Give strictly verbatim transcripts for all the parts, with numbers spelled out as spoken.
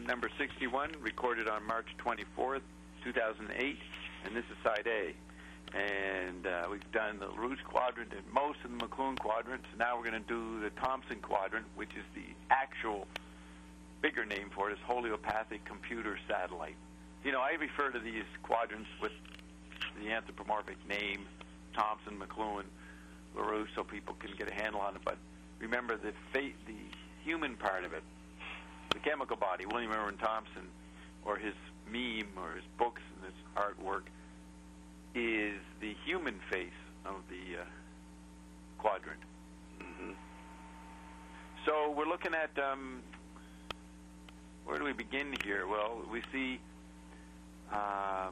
number sixty-one, recorded on March twenty-fourth, two thousand eight, and this is side A. And uh, we've done the LaRouche quadrant and most of the McLuhan quadrants. Now we're going to do the Thompson quadrant, which is the actual bigger name for it is Heliopathic Computer Satellite. You know, I refer to these quadrants with the anthropomorphic name, Thompson, McLuhan, LaRouche, so people can get a handle on it. But remember, the fa- the human part of it, the chemical body, William Irwin Thompson, or his meme, or his books and his artwork, is the human face of the uh, quadrant. Mm-hmm. So we're looking at, um, where do we begin here? Well, we see um,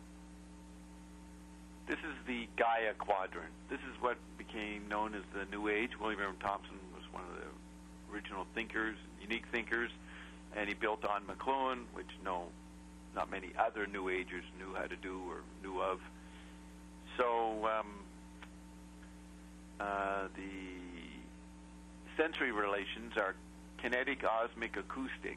this is the Gaia quadrant. This is what became known as the New Age. William Irwin Thompson was one of the original thinkers, unique thinkers, and he built on McLuhan, which no, not many other New Agers knew how to do or knew of. So um, uh, the sensory relations are kinetic, osmic, acoustic,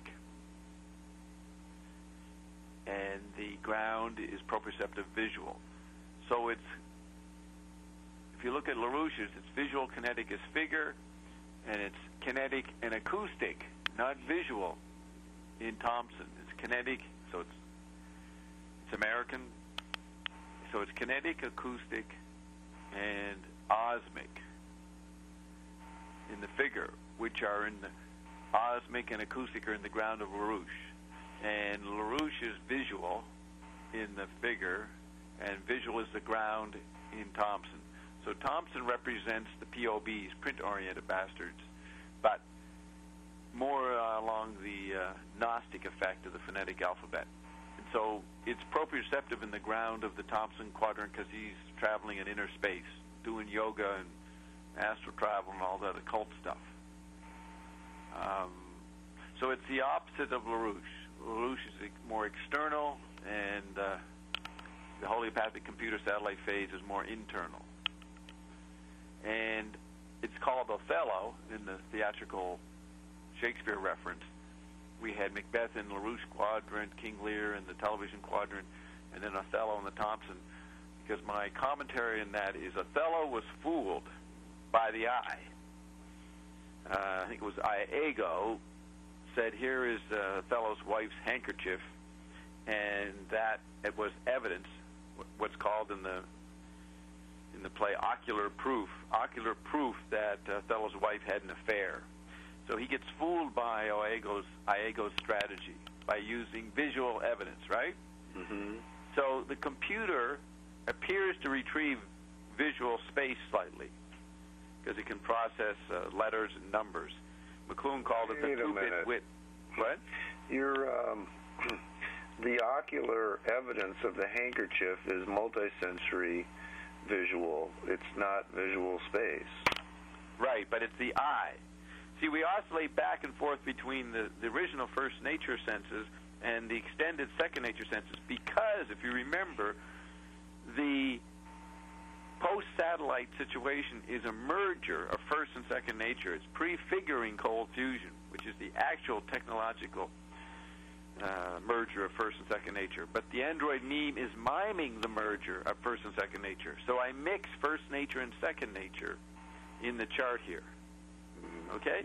and the ground is proprioceptive visual. So it's, if you look at LaRouche's, it's visual, kinetic is figure, and it's kinetic and acoustic, not visual. In Thompson, it's kinetic, so it's it's American. So it's kinetic, acoustic, and osmic in the figure, which are in the osmic and acoustic are in the ground of LaRouche. And LaRouche is visual in the figure, and visual is the ground in Thompson. So Thompson represents the P O Bs, print-oriented bastards, but more uh, along the uh, Gnostic effect of the phonetic alphabet. And so it's proprioceptive in the ground of the Thompson quadrant because he's traveling in inner space, doing yoga and astral travel and all that occult stuff. Um, so it's the opposite of LaRouche. LaRouche is more external, and uh, the Heliopathic Computer Satellite phase is more internal. And it's called Othello in the theatrical Shakespeare reference. We had Macbeth in LaRouche quadrant, King Lear in the television quadrant, and then Othello in the Thompson, because my commentary in that is Othello was fooled by the eye. Uh, I think it was Iago said, here is uh, Othello's wife's handkerchief, and that it was evidence, what's called in the in the play ocular proof, ocular proof that uh, Othello's wife had an affair. So he gets fooled by Iago's, Iago's strategy by using visual evidence, right? Mm-hmm. So the computer appears to retrieve visual space slightly because it can process uh, letters and numbers. McLuhan called it Wait the two-bit wit. What? Your, um, the ocular evidence of the handkerchief is multisensory visual. It's not visual space. Right, but it's the eye. See, we oscillate back and forth between the, the original first nature senses and the extended second nature senses because, if you remember, the post-satellite situation is a merger of first and second nature. It's prefiguring cold fusion, which is the actual technological uh, merger of first and second nature. But the Android meme is miming the merger of first and second nature. So I mix first nature and second nature in the chart here. Okay?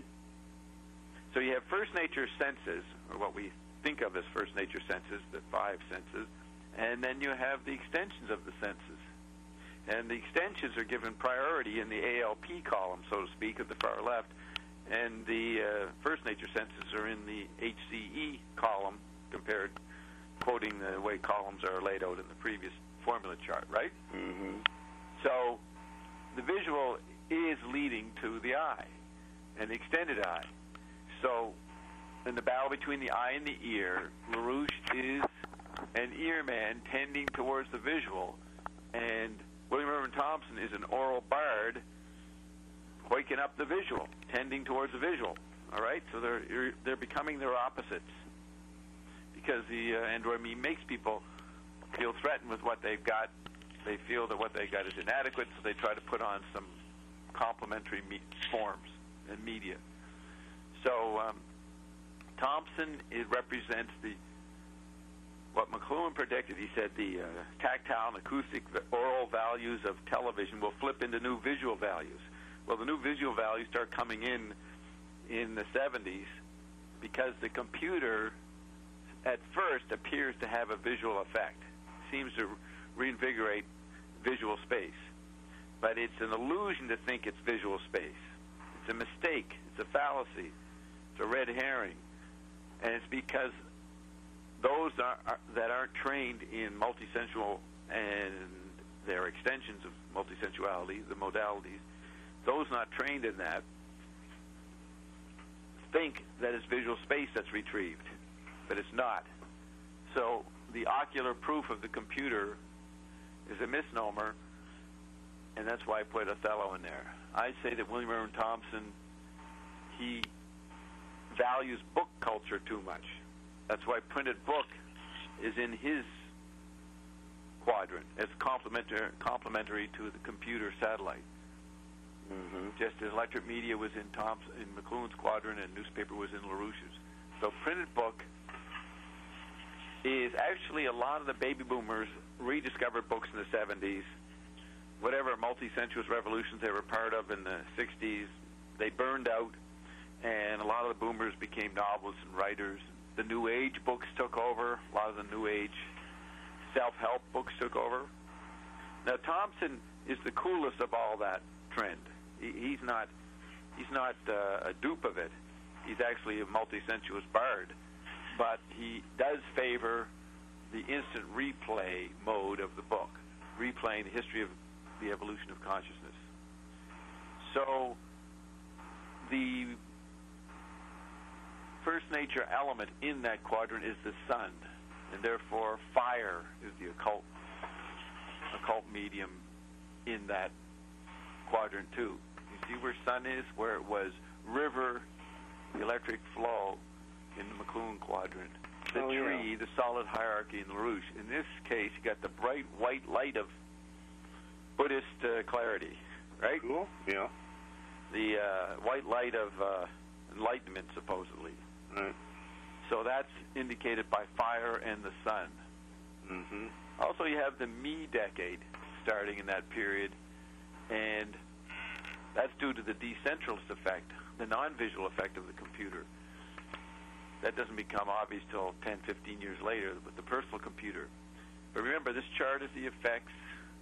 So you have first nature senses, or what we think of as first nature senses, the five senses, and then you have the extensions of the senses. And the extensions are given priority in the A L P column, so to speak, at the far left, and the uh, first nature senses are in the H C E column, compared, quoting the way columns are laid out in the previous formula chart, right? Mm-hmm. So the visual is leading to the eye, an extended eye. So in the battle between the eye and the ear, LaRouche is an ear man tending towards the visual, and William Irwin Thompson is an oral bard waking up the visual, tending towards the visual. All right? So they're they're becoming their opposites because the uh, Android meme makes people feel threatened with what they've got. They feel that what they got is inadequate, so they try to put on some complementary me- forms and media. So um, Thompson, it represents the what McLuhan predicted. He said the uh, tactile and acoustic aural values of television will flip into new visual values. Well, the new visual values start coming in in the seventies because the computer at first appears to have a visual effect, seems to reinvigorate visual space. But it's an illusion to think it's visual space. It's a mistake. It's a fallacy. It's a red herring. And it's because those are, are, that aren't trained in multisensual and their extensions of multisensuality, the modalities, those not trained in that think that it's visual space that's retrieved, but it's not. So the ocular proof of the computer is a misnomer, and that's why I put Othello in there. I say that William Irwin Thompson, he values book culture too much. That's why printed book is in his quadrant as complementary, complementary to the computer satellite. Mm-hmm. Just as electric media was in Thompson, in McLuhan's quadrant, and newspaper was in LaRouche's. So printed book is actually a lot of the baby boomers rediscovered books in the seventies. Whatever multi-sensuous revolutions they were part of in the sixties, they burned out, and a lot of the boomers became novelists and writers. The New Age books took over. A lot of the New Age self-help books took over. Now, Thompson is the coolest of all that trend. He, he's not he's not uh, a dupe of it. He's actually a multi-sensuous bard. But he does favor the instant replay mode of the book, replaying the history of the evolution of consciousness. So the first nature element in that quadrant is the sun, and therefore fire is the occult occult medium in that quadrant too. You see where sun is, where it was river, the electric flow in the McLuhan quadrant. The oh, tree, yeah. the solid hierarchy in LaRouche. In this case, you got the bright white light of Buddhist uh, clarity, right? Cool. Yeah. The uh, white light of uh, enlightenment, supposedly. Right. So that's indicated by fire and the sun. Mm-hmm. Also, you have the me decade starting in that period, and that's due to the decentralist effect, the non-visual effect of the computer. That doesn't become obvious till ten, fifteen years later with the personal computer. But remember, this chart is the effects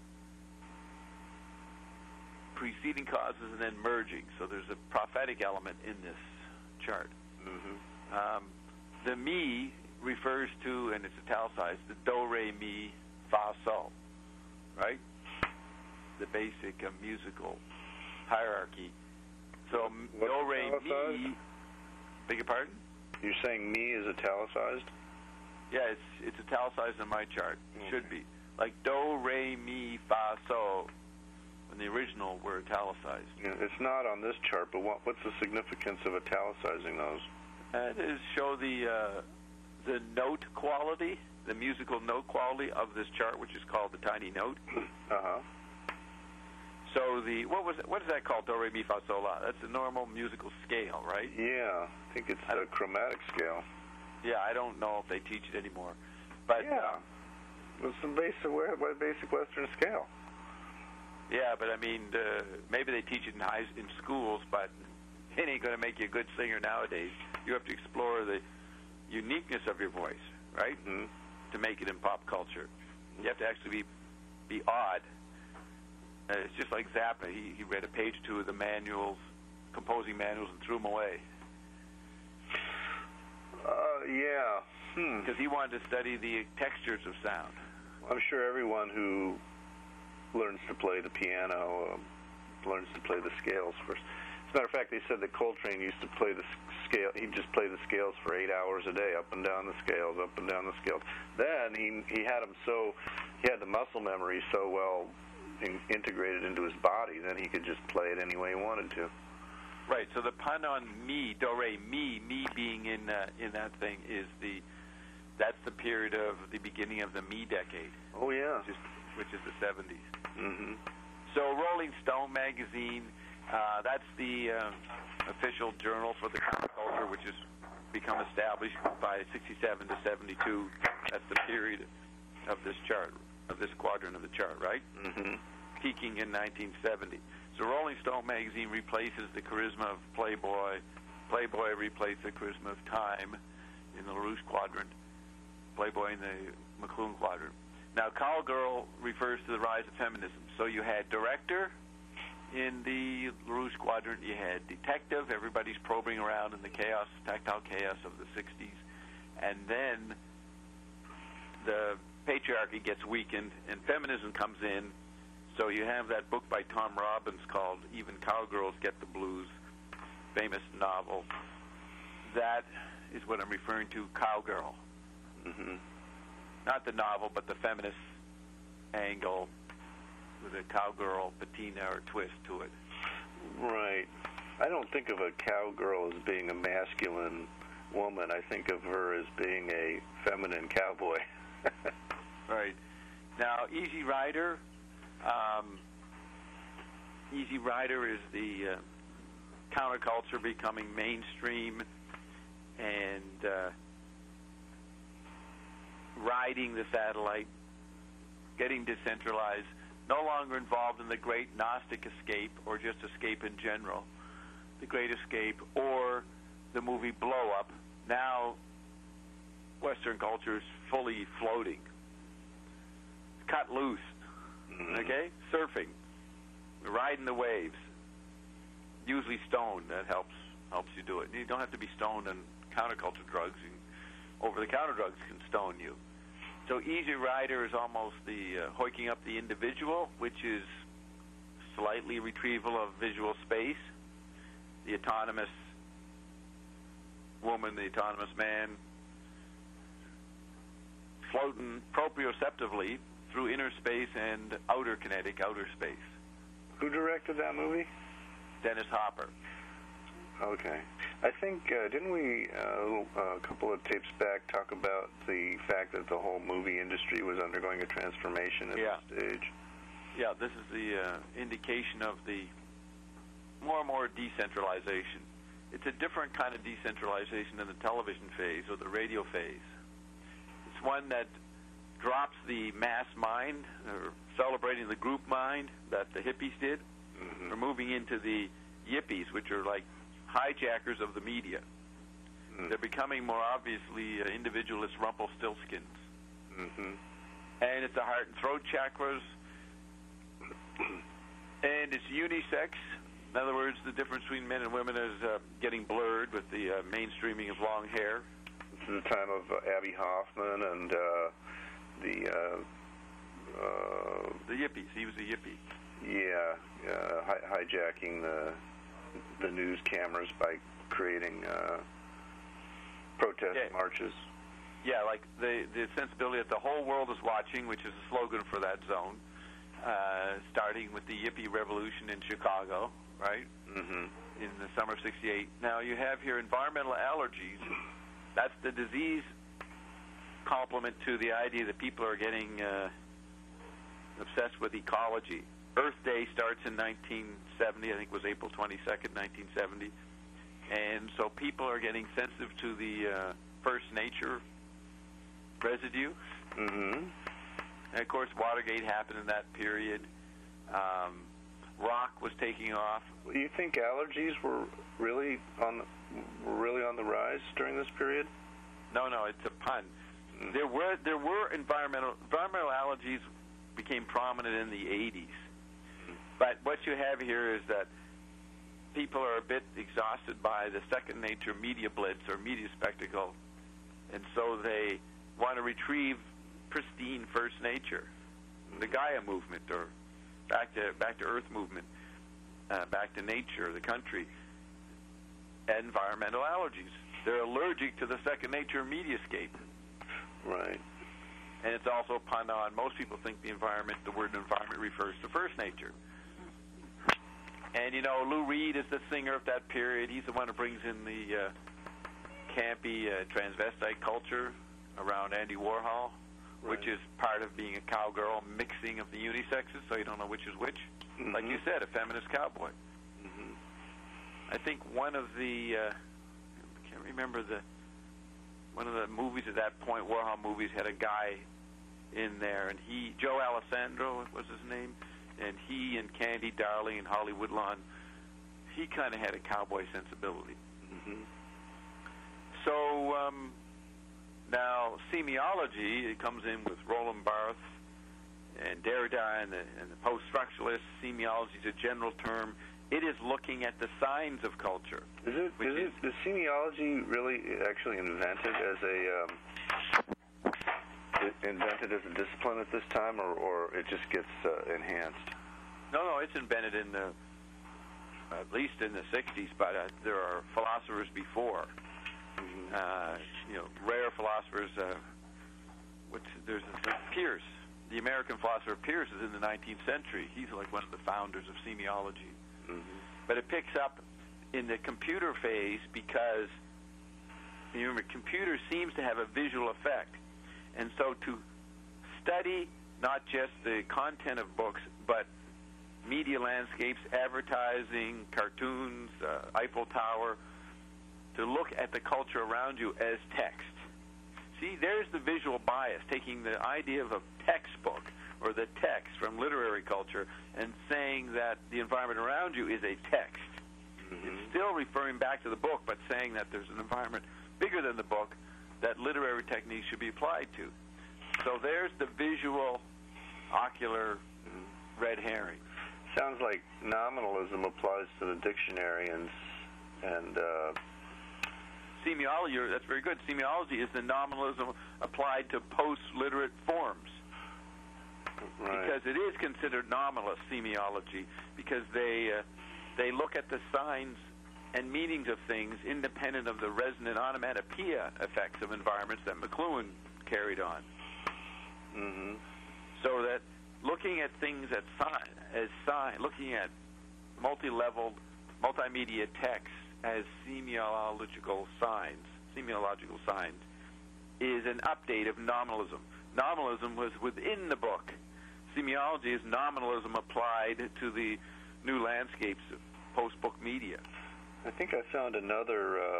preceding causes and then merging. So there's a prophetic element in this chart. Mm-hmm. Um, the me refers to, and it's italicized, the do, re, mi, fa, sol, right? The basic uh, musical hierarchy. So What's do, re, italicized? mi, beg your pardon? You're saying me is italicized? Yeah, it's it's italicized in my chart. It Okay. should be. Like do, re, mi, fa, sol. When the original were italicized. Yeah, it's not on this chart, but what, what's the significance of italicizing those? Uh, it is show the uh, the note quality, the musical note quality of this chart, which is called the tiny note. Uh-huh. So the what was it, what is that called? Do, re, mi, fa, sol, la. That's the normal musical scale, right? Yeah, I think it's a chromatic scale. Yeah, I don't know if they teach it anymore, but Yeah, uh, it's some basic, basic Western scale. yeah, but I mean, uh, maybe they teach it in high in schools, but it ain't going to make you a good singer nowadays. You have to explore the uniqueness of your voice, right? Mm-hmm. To make it in pop culture, you have to actually be be odd. Uh, it's just like Zappa. He he read a page or two of the manuals, composing manuals, and threw them away Uh, yeah. Hmm. because he wanted to study the textures of sound. I'm sure everyone who learns to play the piano um, learns to play the scales first. As a matter of fact, they said that Coltrane used to play the scale. He'd just play the scales for eight hours a day, up and down the scales, up and down the scales. Then he he had them so he had the muscle memory so well in, integrated into his body. Then he could just play it any way he wanted to. Right. So the pun on mi, do, re, mi, mi being in uh, in that thing is the that's the period of the beginning of the me decade. Oh yeah. Which is, which is the seventies. Mm-hmm. So Rolling Stone magazine, uh, that's the uh, official journal for the counterculture, which is become established by sixty-seven to seventy-two. That's the period of this chart, of this quadrant of the chart, right? Mm-hmm. Peaking in nineteen seventy. So Rolling Stone magazine replaces the charisma of Playboy. Playboy replaces the charisma of Time in the LaRouche quadrant. Playboy in the McLuhan quadrant. Now, Cowgirl refers to the rise of feminism. So you had director in the LaRouche quadrant. You had detective. Everybody's probing around in the chaos, tactile chaos of the sixties. And then the patriarchy gets weakened, and feminism comes in. So you have that book by Tom Robbins called Even Cowgirls Get the Blues, famous novel. That is what I'm referring to, Cowgirl. Mm-hmm. Not the novel, but the feminist angle with a cowgirl patina or twist to it. Right. I don't think of a cowgirl as being a masculine woman. I think of her as being a feminine cowboy. Right. Now, Easy Rider, um, Easy Rider is the uh, counterculture becoming mainstream and uh, riding the satellite, getting decentralized, no longer involved in the great Gnostic escape or just escape in general, the great escape, or the movie Blow Up. Now, Western culture is fully floating, cut loose, Mm-hmm. okay? Surfing, riding the waves, usually stoned. That helps helps you do it. You don't have to be stoned on counterculture drugs. You can, over-the-counter drugs can stone you. So Easy Rider is almost the uh, hoiking up the individual, which is slightly retrieval of visual space. The autonomous woman, the autonomous man, floating proprioceptively through inner space and outer kinetic outer space. Who directed that movie? Dennis Hopper. Okay. I think, uh, didn't we, uh, a couple of tapes back, talk about the fact that the whole movie industry was undergoing a transformation at Yeah. this stage? Yeah, this is the uh, indication of the more and more decentralization. It's a different kind of decentralization than the television phase or the radio phase. It's one that drops the mass mind, or celebrating the group mind that the hippies did. Mm-hmm. We're moving into the yippies, which are like hijackers of the media. Mm-hmm. They're becoming more obviously uh, individualist Rumpelstiltskins. Mm-hmm. And it's the heart and throat chakras. And it's unisex. In other words, the difference between men and women is uh, getting blurred with the uh, mainstreaming of long hair. This is the time of uh, Abby Hoffman and uh, the... Uh, uh, the yippies. He was a yippie. Yeah, uh, hi- hijacking the the news cameras by creating uh, protest yeah. marches. Yeah, like the the sensibility that the whole world is watching, which is a slogan for that zone, uh, starting with the Yippie Revolution in Chicago, right? Mm-hmm. In the summer of sixty-eight. Now you have here environmental allergies. That's the disease complement to the idea that people are getting uh, obsessed with ecology. Earth Day starts in nineteen seventy, I think it was April twenty-second, nineteen seventy. And so people are getting sensitive to the uh, First Nature residue. Mm-hmm. And, of course, Watergate happened in that period. Um, rock was taking off. You think allergies were really on were really on the rise during this period? No, no, it's a pun. Mm-hmm. There were there were environmental environmental allergies became prominent in the eighties. But what you have here is that people are a bit exhausted by the second nature media blitz or media spectacle, and so they want to retrieve pristine first nature, the Gaia movement, or back to back to Earth movement, uh, back to nature, the country. Environmental allergies. They're allergic to the second nature mediascape. Right. And it's also a pun on, most people think the environment, the word environment refers to first nature. And, you know, Lou Reed is the singer of that period. He's the one who brings in the uh, campy uh, transvestite culture around Andy Warhol, right, which is part of being a cowgirl, mixing of the unisexes, so you don't know which is which. Mm-hmm. Like you said, a feminist cowboy. Mm-hmm. I think one of the, uh, I can't remember the one of the movies at that point, Warhol movies, had a guy in there, and he, Joe Alessandro was his name, and he and Candy Darling and Holly Woodlawn, he kind of had a cowboy sensibility. Mm-hmm. So um, now semiology, it comes in with Roland Barthes and Derrida and the, and the post-structuralists. Semiology is a general term. It is looking at the signs of culture. Is it? Is, is it? Is semiology really actually invented as a um, invented as a discipline at this time, or, or it just gets uh, enhanced? No, no, it's invented in the at least in the sixties, but uh, there are philosophers before. Mm-hmm. Uh, you know, rare philosophers. Uh, which there's uh, Peirce, the American philosopher Peirce, is in the nineteenth century. He's like one of the founders of semiology. Mm-hmm. But it picks up in the computer phase because, you remember, computer seems to have a visual effect. And so to study not just the content of books, but media landscapes, advertising, cartoons, uh, Eiffel Tower, to look at the culture around you as text. See, there's the visual bias, taking the idea of a textbook or the text from literary culture and saying that the environment around you is a text. Mm-hmm. It's still referring back to the book, but saying that there's an environment bigger than the book that literary techniques should be applied to. So there's the visual, ocular mm-hmm. red herring. Sounds like nominalism applies to the dictionary and and uh... semiology. That's very good. Semiology is the nominalism applied to post-literate forms. Right. Because it is considered nominalist semiology, because they uh, they look at the signs and meanings of things independent of the resonant onomatopoeia effects of environments that McLuhan carried on. Mm-hmm. So that looking at things at sign, as sign, looking at multi-leveled, multimedia text as semiological signs, semiological signs, is an update of nominalism. Nominalism was within the book. Semiology is nominalism applied to the new landscapes of post-book media. I think I found another uh,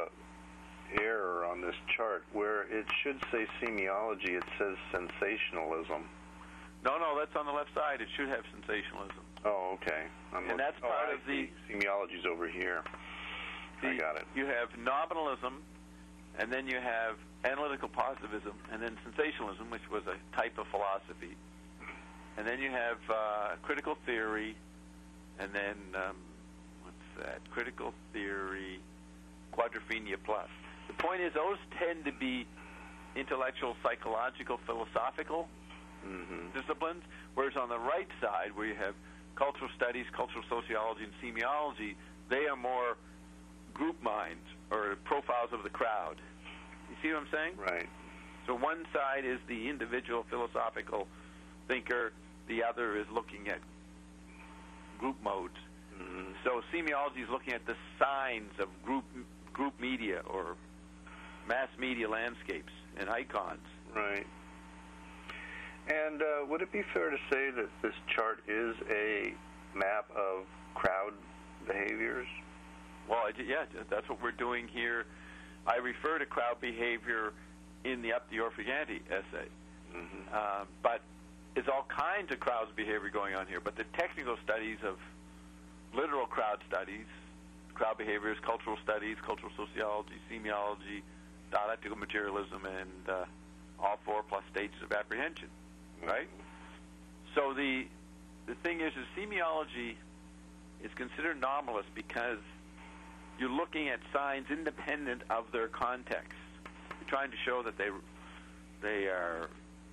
error on this chart where it should say semiology. It says sensationalism. No, no, that's on the left side. It should have sensationalism. Oh, okay. I'm and that's oh, part I of the... Semiology's over here. The, I got it. You have nominalism, and then you have analytical positivism, and then sensationalism, which was a type of philosophy. And then you have uh, critical theory, and then, um, what's that? Critical theory, quadrophenia plus. The point is, those tend to be intellectual, psychological, philosophical mm-hmm. disciplines, whereas on the right side, where you have cultural studies, cultural sociology, and semiology, they are more group minds or profiles of the crowd. You see what I'm saying? Right. So one side is the individual philosophical thinker, the other is looking at group modes. Mm-hmm. So semiology is looking at the signs of group group media or mass media landscapes and icons. Right. And uh, would it be fair to say that this chart is a map of crowd behaviors? Well, yeah, that's what we're doing here. I refer to crowd behavior in the Up the Orphaganti essay. Mm-hmm. Uh, but there's all kinds of crowd behavior going on here. But the technical studies of literal crowd studies, crowd behaviors, cultural studies, cultural sociology, semiology, dialectical materialism, and uh, all four plus stages of apprehension, right? So the the thing is, is semiology is considered nominalist because you're looking at signs independent of their context. You're trying to show that they they are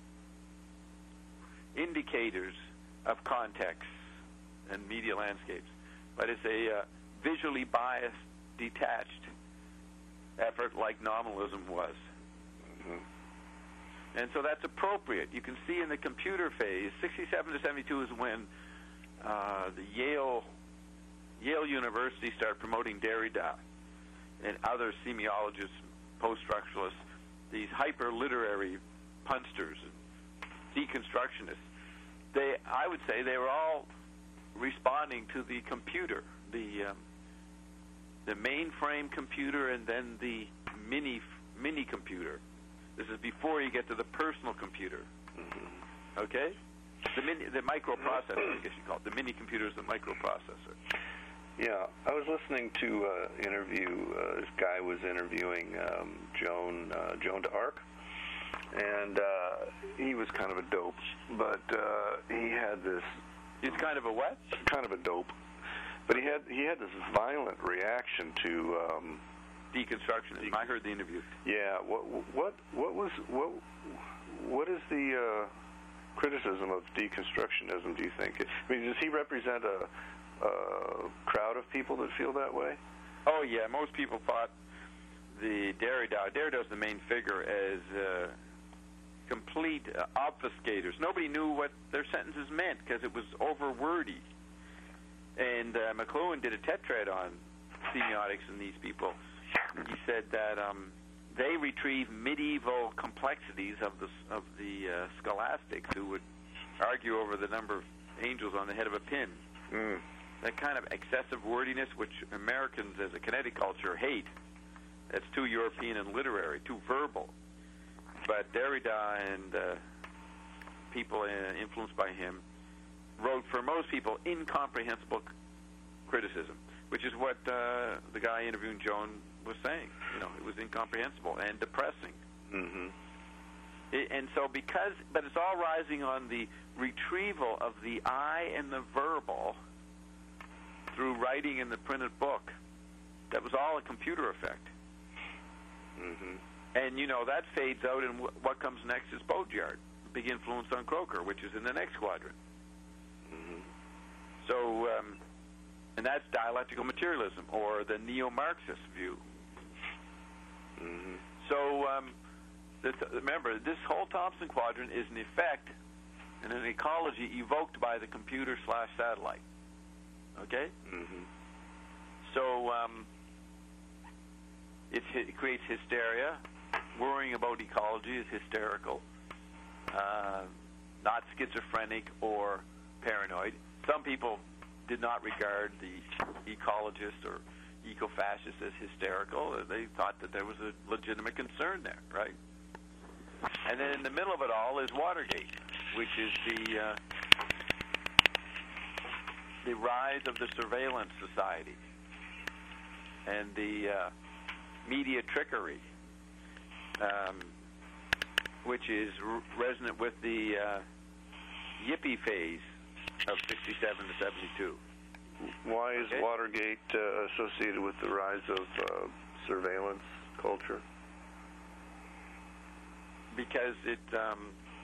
indicators of context and media landscapes, but it's a uh, visually biased, detached effort like nominalism was. Mm-hmm. And so that's appropriate. You can see in the computer phase, sixty-seven to seventy-two is when uh, the Yale Yale University started promoting Derrida and other semiologists, post-structuralists, these hyper-literary punsters and deconstructionists. They, I would say, they were all responding to the computer, the um, the mainframe computer, and then the mini mini computer, This is before you get to the personal computer. Mm-hmm. Okay? The mini, the microprocessor, I guess you call it. The mini computer is the microprocessor. Yeah, I was listening to an interview. Uh, this guy was interviewing um, Joan uh, Joan d'Arc, and uh, he was kind of a dope, but uh, he had this. He's kind of a what? Kind of a dope, but he had he had this violent reaction to um, deconstructionism. I heard the interview. Yeah. What what what was what what is the uh, criticism of deconstructionism? Do you think? I mean, does he represent a Uh, crowd of people that feel that way? Oh, yeah. Most people thought the Derrida, Derrida is the main figure, as uh, complete uh, obfuscators. Nobody knew what their sentences meant because it was over-wordy. And uh, McLuhan did a tetrad on semiotics and these people. He said that um, they retrieve medieval complexities of the, of the uh, scholastics who would argue over the number of angels on the head of a pin. Mm. That kind of excessive wordiness, which Americans as a kinetic culture hate. That's too European and literary, too verbal. But Derrida and uh, people uh, influenced by him wrote, for most people, incomprehensible c- criticism, which is what uh, the guy interviewing Joan was saying. You know, it was incomprehensible and depressing. Mm-hmm. It, and so because, but it's all rising on the retrieval of the I and the verbal through writing in the printed book. That was all a computer effect. Mm-hmm. And, you know, that fades out, and w- what comes next is Baudrillard, big influence on Croker, which is in the next quadrant. Mm-hmm. So, um, and that's dialectical materialism, or the neo-Marxist view. Mm-hmm. So, um, this, remember, this whole Thompson quadrant is an effect and an ecology evoked by the computer slash satellite. Okay? Mm-hmm. So um, it, it creates hysteria. Worrying about ecology is hysterical, uh, not schizophrenic or paranoid. Some people did not regard the ecologist or eco-fascist as hysterical. They thought that there was a legitimate concern there, right? And then in the middle of it all is Watergate, which is the uh, the rise of the surveillance society and the uh, media trickery, um, which is r- resonant with the uh, yippie phase of sixty-seven to seventy-two. Why is Okay. Watergate uh, associated with the rise of uh, surveillance culture? Because it um,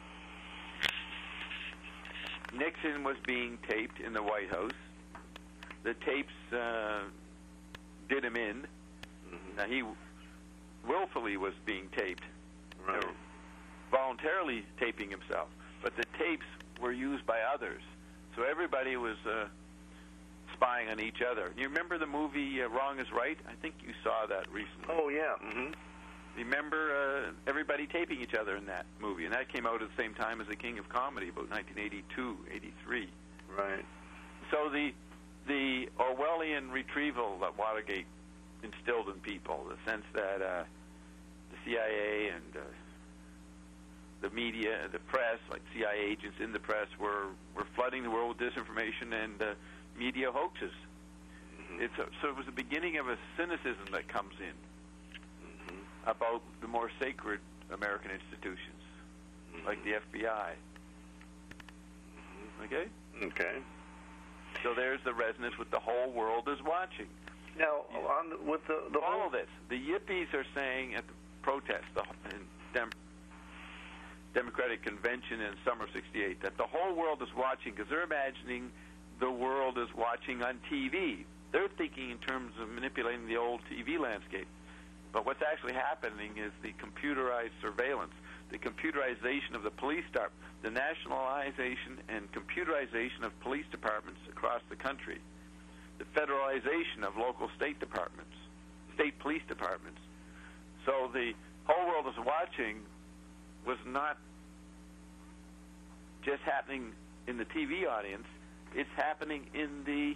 Nixon was being taped in the White House. The tapes uh, did him in. Mm-hmm. Now, he willfully was being taped, Right. you know, voluntarily taping himself. But the tapes were used by others. So everybody was uh, spying on each other. You remember the movie uh, Wrong is Right? I think you saw that recently. Oh, yeah. Mm-hmm. Remember uh, everybody taping each other in that movie, and that came out at the same time as The King of Comedy, about nineteen eighty-two, eighty-three. Right. So the the Orwellian retrieval that Watergate instilled in people, the sense that uh, the C I A and uh, the media, the press, like C I A agents in the press, were, were flooding the world with disinformation and uh, media hoaxes. Mm-hmm. It's a, so it was the beginning of a cynicism that comes in Mm-hmm. about the more sacred American institutions, Mm-hmm. like the F B I. Okay? Okay. So there's the resonance with the whole world is watching. Now, on the, with the the All whole of this. The yippies are saying at the protest, the in Dem- Democratic Convention in summer of sixty-eight, that the whole world is watching because they're imagining the world is watching on T V. They're thinking in terms of manipulating the old T V landscape. But what's actually happening is the computerized surveillance, the computerization of the police department, the nationalization and computerization of police departments across the country, the federalization of local state departments, state police departments. So the whole world is watching was not just happening in the T V audience, it's happening in the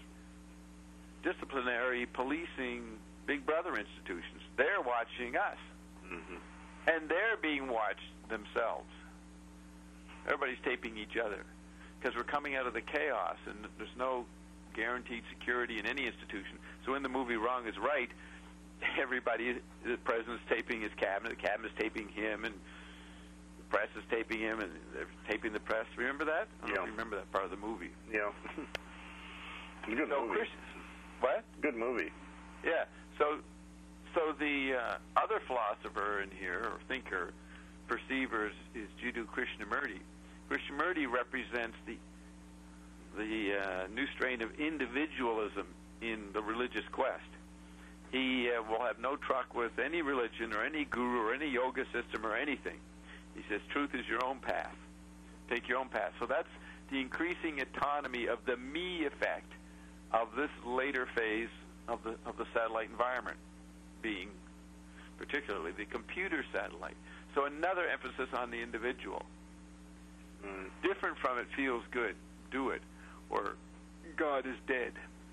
disciplinary policing Big Brother institutions. They're watching us. Mm-hmm. And they're being watched themselves. Everybody's taping each other because we're coming out of the chaos, and there's no guaranteed security in any institution. So in the movie Wrong is Right, everybody, the president's taping his cabinet, the cabinet's taping him, and the press is taping him, and they're taping the press. Remember that? I don't Yeah. know if you remember that part of the movie. Yeah. Good so movie. Chris, what? Good movie. Yeah. So, so the uh, other philosopher in here, or thinker, perceiver, is, is Jiddu Krishnamurti. Krishnamurti represents the the uh, new strain of individualism in the religious quest. He uh, will have no truck with any religion or any guru or any yoga system or anything. He says truth is your own path. Take your own path. So that's the increasing autonomy of the me effect of this later phase of the of the satellite environment, being particularly the computer satellite. So another emphasis on the individual. Mm. Different from it feels good, do it, or God is dead.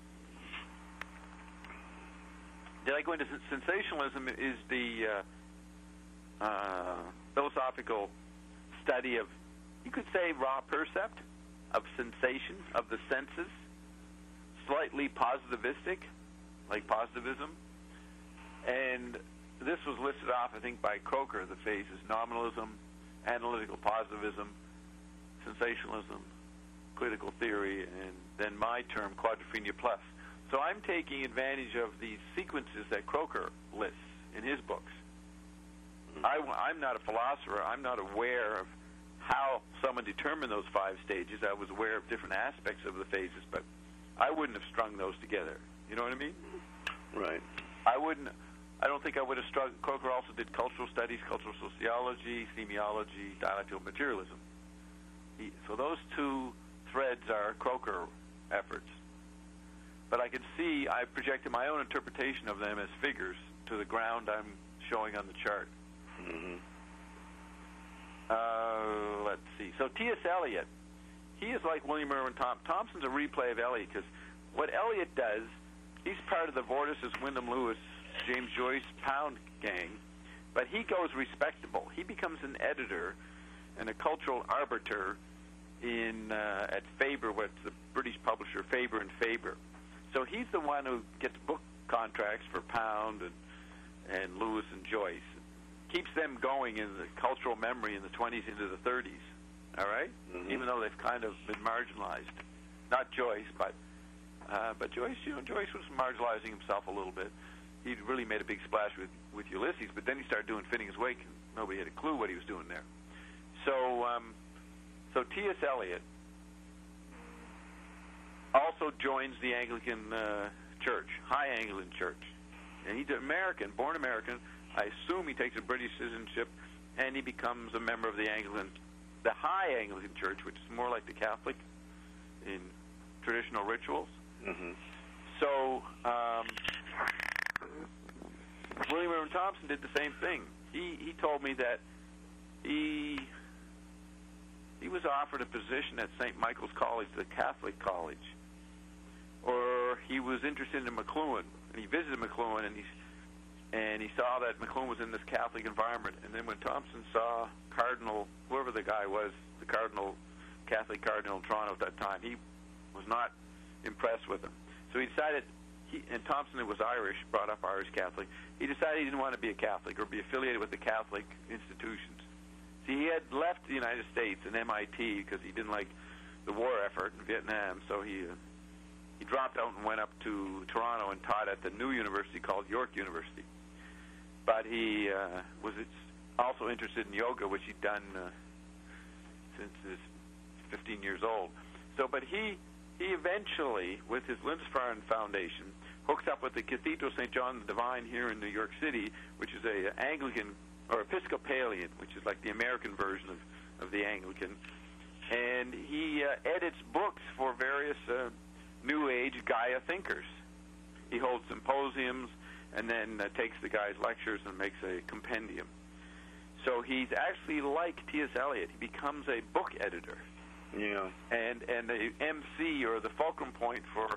Did I go into sensationalism? Is the uh, uh, philosophical study of, you could say, raw percept, of sensation, of the senses, slightly positivistic, like positivism. And this was listed off, I think, by Croker, the phases: nominalism, analytical positivism, sensationalism, critical theory, and then my term, quadrophenia plus. So I'm taking advantage of the sequences that Croker lists in his books. I, I'm not a philosopher. I'm not aware of how someone determined those five stages. I was aware of different aspects of the phases, but I wouldn't have strung those together. You know what I mean? Right. I wouldn't. I don't think I would have strung. Croker also did cultural studies, cultural sociology, semiology, dialectical materialism. He, so those two threads are Croker efforts. But I can see I projected my own interpretation of them as figures to the ground I'm showing on the chart. Mm-hmm. Uh, let's see. So T S. Eliot, he is like William Irwin Thompson. Thompson's a replay of Eliot, because what Eliot does, he's part of the Vorticus, Wyndham Lewis, James Joyce, Pound gang, but he goes respectable. He becomes an editor and a cultural arbiter in uh, at Faber, what's the British publisher, Faber and Faber. So he's the one who gets book contracts for Pound and, and Lewis and Joyce. Keeps them going in the cultural memory in the twenties into the thirties, all right? Mm-hmm. Even though they've kind of been marginalized. Not Joyce, but uh, but Joyce, you know, Joyce was marginalizing himself a little bit. He really made a big splash with, with Ulysses, but then he started doing Finnegan's Wake, and nobody had a clue what he was doing there. So, um, so T S. Eliot also joins the Anglican uh, Church, High Anglican Church. And he's American, born American. I assume he takes a British citizenship, and he becomes a member of the Anglican, the High Anglican Church, which is more like the Catholic in traditional rituals. Mm-hmm. So um, William Irwin Thompson did the same thing. He he told me that he he was offered a position at Saint Michael's College, the Catholic college, or he was interested in McLuhan, and he visited McLuhan, and he and he saw that McLuhan was in this Catholic environment. And then when Thompson saw Cardinal, whoever the guy was, the Cardinal, Catholic Cardinal in Toronto at that time, he was not impressed with him. So he decided, he, and Thompson was Irish, brought up Irish Catholic, he decided he didn't want to be a Catholic or be affiliated with the Catholic institutions. See, he had left the United States and M I T because he didn't like the war effort in Vietnam, so he uh, he dropped out and went up to Toronto and taught at the new university called York University. But he uh, was also interested in yoga, which he'd done uh, since he was fifteen years old. So, but he he eventually, with his Lindisfarne Foundation, hooks up with the Cathedral Saint John the Divine here in New York City, which is a Anglican or Episcopalian, which is like the American version of, of the Anglican. And he uh, edits books for various uh, New Age Gaia thinkers. He holds symposiums and then uh, takes the guy's lectures and makes a compendium. So he's actually like T S. Eliot. He becomes a book editor. Yeah. And and the M C, or the fulcrum point for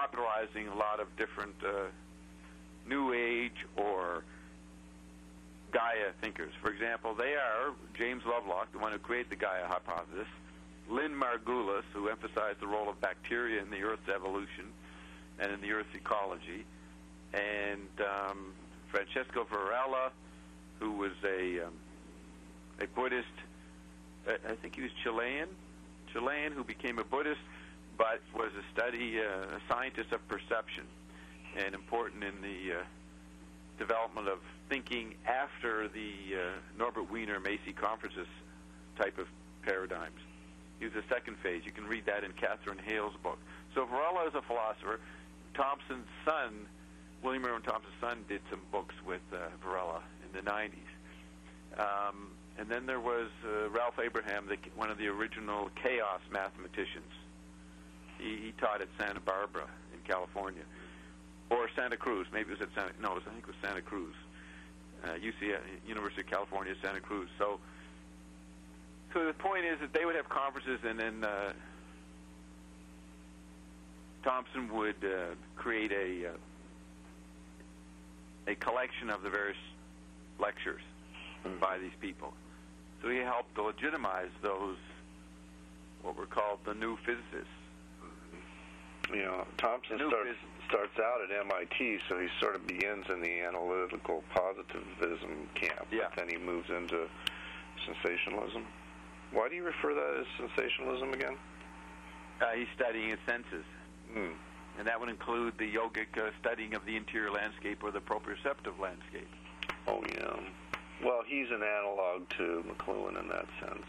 popularizing a lot of different uh, New Age or Gaia thinkers. For example, they are James Lovelock, the one who created the Gaia hypothesis, Lynn Margulis, who emphasized the role of bacteria in the Earth's evolution and in the Earth's ecology, and um, Francesco Varela, who was a um, a Buddhist, I think he was Chilean, Chilean who became a Buddhist, but was a study, uh, a scientist of perception, and important in the uh, development of thinking after the uh, Norbert Wiener Macy conferences type of paradigms. He was the second phase. You can read that in Catherine Hale's book. So Varela is a philosopher. Thompson's son, William Irwin Thompson's son, did some books with uh, Varela in the nineties. Um, and then there was uh, Ralph Abraham, the, one of the original chaos mathematicians. He, he taught at Santa Barbara in California, or Santa Cruz. Maybe it was at Santa. No, it was, I think it was Santa Cruz, uh, U C, University of California, Santa Cruz. So, so the point is that they would have conferences, and then uh, Thompson would uh, create a uh, a collection of the various lectures mm-hmm. by these people. So he helped to legitimize those, what were called the new physicists. You know, Thompson starts, starts out at M I T, so he sort of begins in the analytical positivism camp, yeah. but then he moves into sensationalism. Why do you refer that as sensationalism again? Uh, he's studying his senses. Mm. And that would include the yogic uh, studying of the interior landscape or the proprioceptive landscape. Oh, yeah. Well, he's an analog to McLuhan in that sense.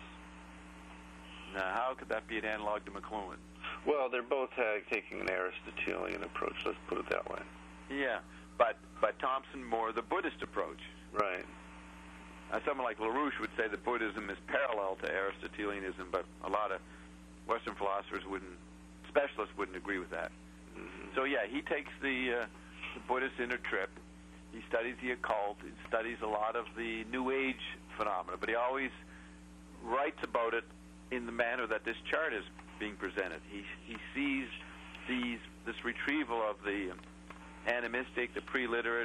Now, how could that be an analog to McLuhan? Well, they're both uh, taking an Aristotelian approach, let's put it that way. Yeah, but, but Thompson more the Buddhist approach. Right. Uh, someone like LaRouche would say that Buddhism is parallel to Aristotelianism, but a lot of Western philosophers wouldn't, specialists wouldn't agree with that. Mm-hmm. So, yeah, he takes the, uh, the Buddhist inner trip. He studies the occult. He studies a lot of the New Age phenomena, but he always writes about it in the manner that this chart is being presented. He he sees these this retrieval of the animistic, the pre-literate,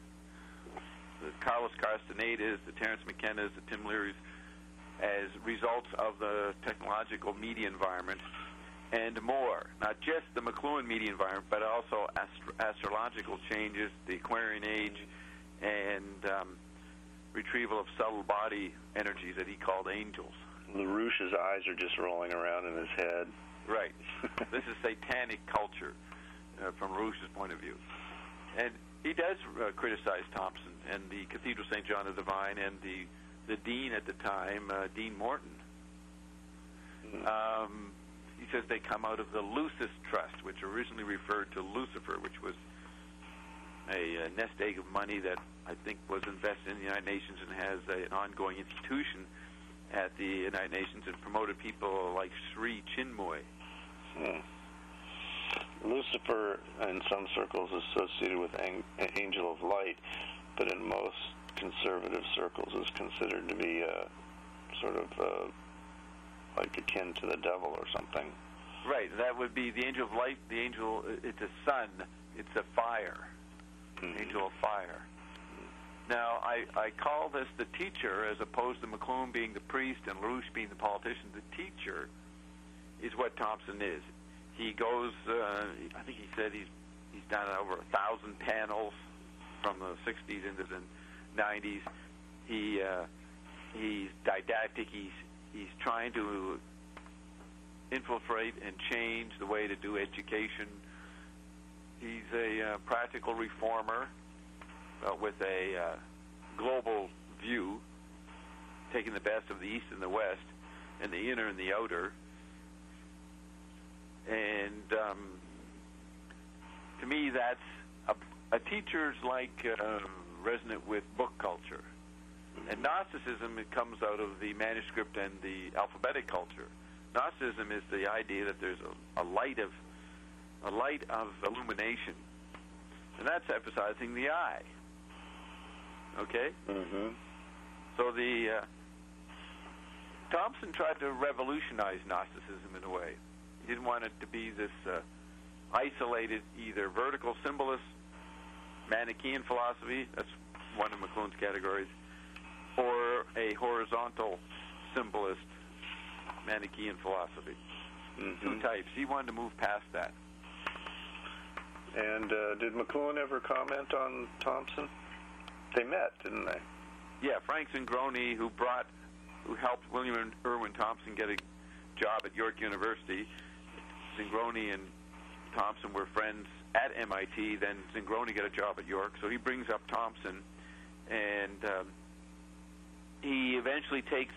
the Carlos Castanedas, the Terence McKennas, the Tim Learys, as results of the technological media environment and more. Not just the McLuhan media environment, but also astro- astrological changes, the Aquarian Age, and um, retrieval of subtle body energies that he called angels. LaRouche's eyes are just rolling around in his head. Right. This is satanic culture uh, from LaRouche's point of view. And he does uh, criticize Thompson and the Cathedral Saint John of the Divine and the, the dean at the time, uh, Dean Morton. Mm-hmm. Um, he says they come out of the Lucis Trust, which originally referred to Lucifer, which was a, a nest egg of money that I think was invested in the United Nations and has a, an ongoing institution at the United Nations and promoted people like Sri Chinmoy. Hmm. Lucifer, in some circles, is associated with an angel of light, but in most conservative circles is considered to be uh, sort of uh, like akin to the devil or something. Right. That would be the angel of light. The angel, it's a sun. It's a fire. Mm-hmm. Angel of fire. Now, I, I call this the teacher as opposed to McLuhan being the priest and LaRouche being the politician. The teacher is what Thompson is. He goes, uh, I think he said he's he's done over a thousand panels from the sixties into the nineties. He uh, he's didactic. He's he's trying to infiltrate and change the way to do education. He's a uh, practical reformer uh, with a uh, global view, taking the best of the East and the West, and the inner and the outer. And um, to me, that's a, a teacher's like uh, resonant with book culture. And Gnosticism, it comes out of the manuscript and the alphabetic culture. Gnosticism is the idea that there's a, a light of a light of illumination, and that's emphasizing the eye. Okay. Mm-hmm. So the uh, Thompson tried to revolutionize Gnosticism in a way. He didn't want it to be this uh, isolated, either vertical symbolist, Manichaean philosophy. That's one of McLuhan's categories. or a horizontal symbolist Manichaean philosophy. Mm-hmm. Two types. He wanted to move past that. And uh, did McLuhan ever comment on Thompson? They met, didn't they? Yeah, Frank Zingroni, who brought, who helped William Irwin Thompson get a job at York University. Zingroni and Thompson were friends at M I T. Then Zingroni got a job at York, so he brings up Thompson, and um, he eventually takes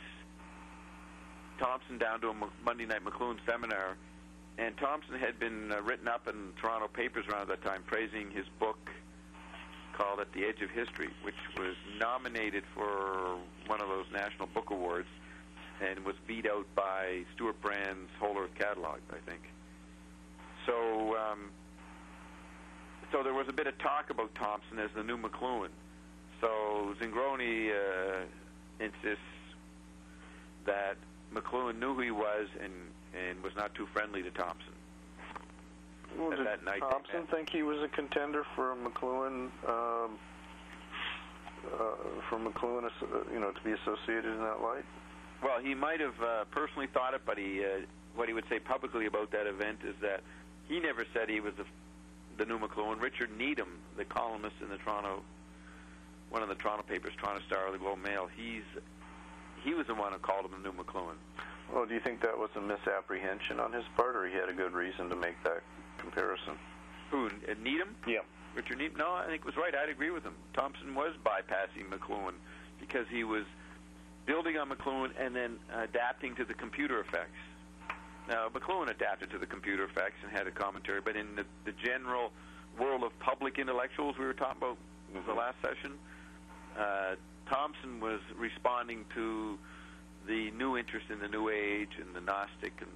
Thompson down to a Monday Night McLuhan seminar. And Thompson had been uh, written up in Toronto papers around that time, praising his book called At the Edge of History, which was nominated for one of those National Book Awards and was beat out by Stuart Brand's Whole Earth Catalog, I think. So, um, so there was a bit of talk about Thompson as the new McLuhan. So Zingroni uh, insists that McLuhan knew who he was and and was not too friendly to Thompson. Well, did that night Thompson think he was a contender for McLuhan, um, uh, for McLuhan, you know, to be associated in that light? Well, he might have uh, personally thought it, but he, uh, what he would say publicly about that event is that he never said he was the, the new McLuhan. Richard Needham, the columnist in the Toronto, one of the Toronto papers, Toronto Star or the Globe Mail, he's he was the one who called him the new McLuhan. Well, do you think that was a misapprehension on his part, or he had a good reason to make that comparison? Who, uh, Needham? Yeah. Richard Needham? No, I think it was right. I'd agree with him. Thompson was bypassing McLuhan because he was building on McLuhan and then adapting to the computer effects. Now, McLuhan adapted to the computer effects and had a commentary, but in the, the general world of public intellectuals we were talking about mm-hmm. the last session, uh, Thompson was responding to the new interest in the New Age and the Gnostic, and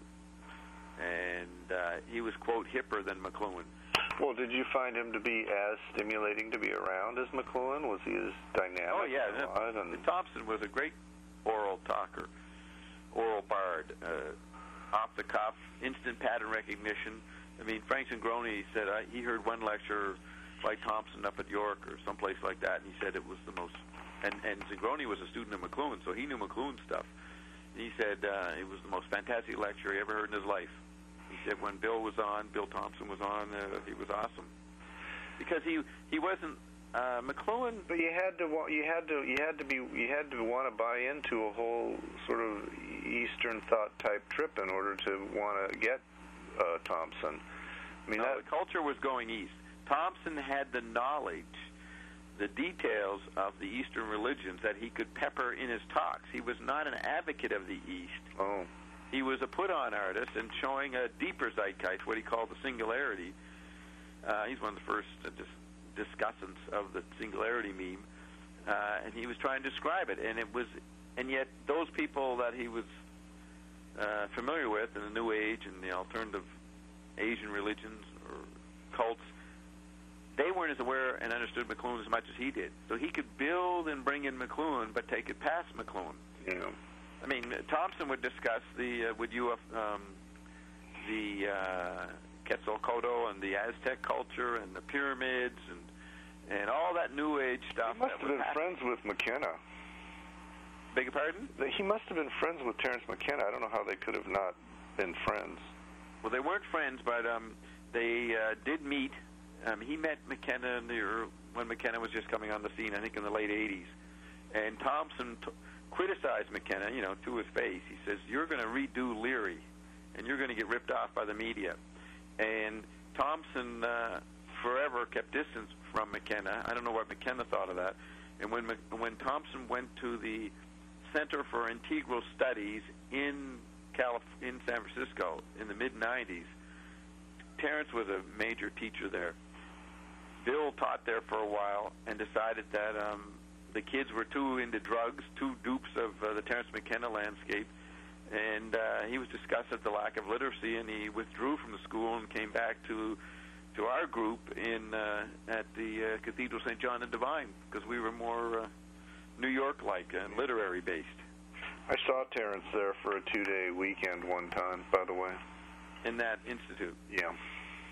and uh, he was, quote, hipper than McLuhan. Well, did you find him to be as stimulating to be around as McLuhan? Was he as dynamic? Oh, yeah. And and Thompson was a great oral talker, oral bard, uh, off the cuff, instant pattern recognition. I mean, Frank Zingroni said uh, he heard one lecture by Thompson up at York or someplace like that, and he said it was the most... And, and Zingroni was a student of McLuhan, so he knew McLuhan stuff. He said uh, it was the most fantastic lecture he ever heard in his life. He said when Bill was on, Bill Thompson was on, uh, he was awesome because he he wasn't uh, McLuhan. But you had to wa- you had to you had to be you had to want to buy into a whole sort of Eastern thought type trip in order to want to get uh, Thompson. I mean, no, that, the culture was going east. Thompson had the knowledge, the details of the Eastern religions that he could pepper in his talks. He was not an advocate of the East. Oh. He was a put-on artist and showing a deeper zeitgeist, what he called the singularity. Uh, he's one of the first uh, dis- discussants of the singularity meme, uh, and he was trying to describe it. And it was, and yet those people that he was uh, familiar with in the New Age and the alternative Asian religions or cults, they weren't as aware and understood McLuhan as much as he did. So he could build and bring in McLuhan, but take it past McLuhan. Yeah. I mean, Thompson would discuss the uh, with you um, the uh, Quetzalcoatl and the Aztec culture and the pyramids and and all that New Age stuff. He must that have been happening. friends with McKenna. Beg your pardon? He must have been friends with Terence McKenna. I don't know how they could have not been friends. Well, they weren't friends, but um, they uh, did meet. Um, he met McKenna in the, when McKenna was just coming on the scene, I think in the late eighties. And Thompson t- criticized McKenna, you know, to his face. He says, you're going to redo Leary, and you're going to get ripped off by the media. And Thompson uh, forever kept distance from McKenna. I don't know what McKenna thought of that. And when when Thompson went to the Center for Integral Studies in Calif- in San Francisco in the mid nineties, Terence was a major teacher there. Bill taught there for a while and decided that um, the kids were too into drugs, too dupes of uh, the Terence McKenna landscape, and uh, he was disgusted at the lack of literacy, and he withdrew from the school and came back to to our group in uh, at the uh, Cathedral Saint John the Divine, because we were more uh, New York-like and literary-based. I saw Terence there for a two-day weekend one time, by the way. In that institute? Yeah.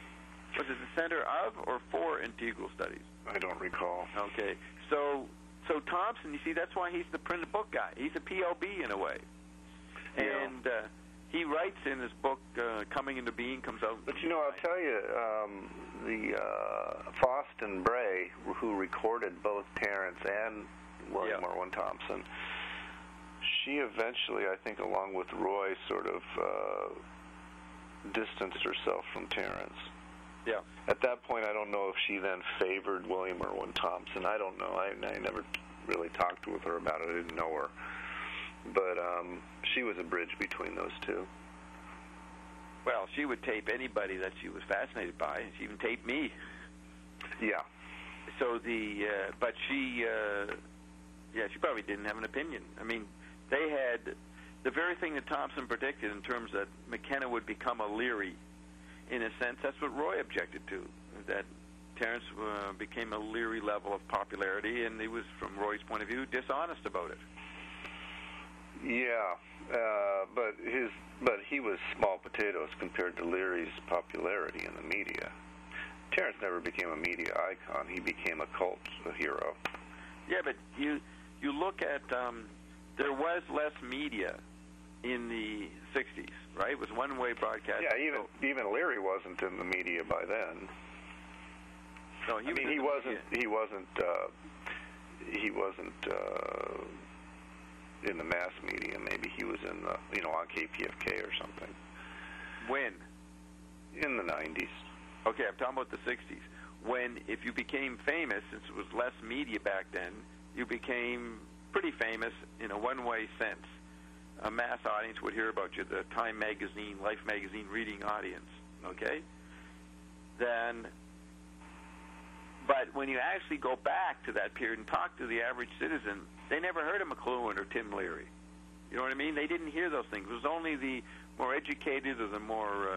Was it the Center of or for Integral Studies? I don't recall. Okay. So so so Thompson, you see, that's why he's the printed book guy. He's a P O B in a way. Yeah. And uh, he writes in his book, uh, Coming into Being, comes out. But, you know, I'll tell you, um, the uh, Faustin Bray, who recorded both Terence and William Yeah. Merwin Thompson, she eventually, I think, along with Roy, sort of uh, distanced herself from Terence. Yeah. At that point, I don't know if she then favored William Merwin Thompson. I don't know. I, I never really talked with her about it. I didn't know her. But um, she was a bridge between those two. Well, she would tape anybody that she was fascinated by. She even taped me. Yeah. So the, uh, but she, uh, yeah, she probably didn't have an opinion. I mean, they had the very thing that Thompson predicted in terms that McKenna would become a Leary. In a sense, that's what Roy objected to, that Terence uh, became a Leary level of popularity, and he was, from Roy's point of view, dishonest about it. Yeah, uh, but his but he was small potatoes compared to Leary's popularity in the media. Terence never became a media icon. He became a cult a hero. Yeah, but you you look at, um, there was less media in the sixties, right? It was one-way broadcast. Yeah, even so, even Leary wasn't in the media by then. No, he I mean, was he wasn't, he wasn't. Uh, he wasn't. Uh, in the mass media. Maybe he was in the, you know, on K P F K or something. When? In the nineties. Okay, I'm talking about the sixties. When, if you became famous, since it was less media back then, you became pretty famous in a one-way sense. A mass audience would hear about you, the Time magazine, Life magazine reading audience, okay? Then, but when you actually go back to that period and talk to the average citizen, they never heard of McLuhan or Tim Leary. You know what I mean? They didn't hear those things. It was only the more educated or the more uh,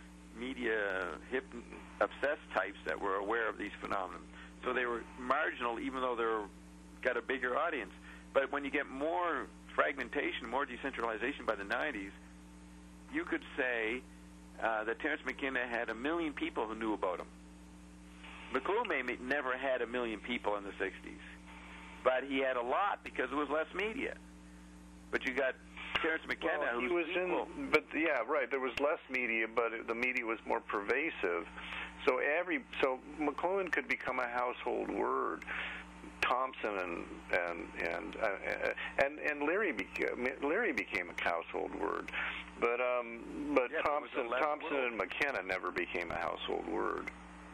media hip obsessed types that were aware of these phenomena. So they were marginal, even though they were, got a bigger audience. But when you get more fragmentation, more decentralization by the nineties, you could say uh, that Terence McKenna had a million people who knew about him. McLuhan may never had a million people in the sixties. But he had a lot because it was less media. But you got Terence McKenna, well, he who's was equal. in, but yeah, right. There was less media, but it, the media was more pervasive. So every so McLuhan could become a household word. Thompson and and and uh, and and Leary became Leary became a household word, but um, but yeah, Thompson but Thompson world. and McKenna never became a household word.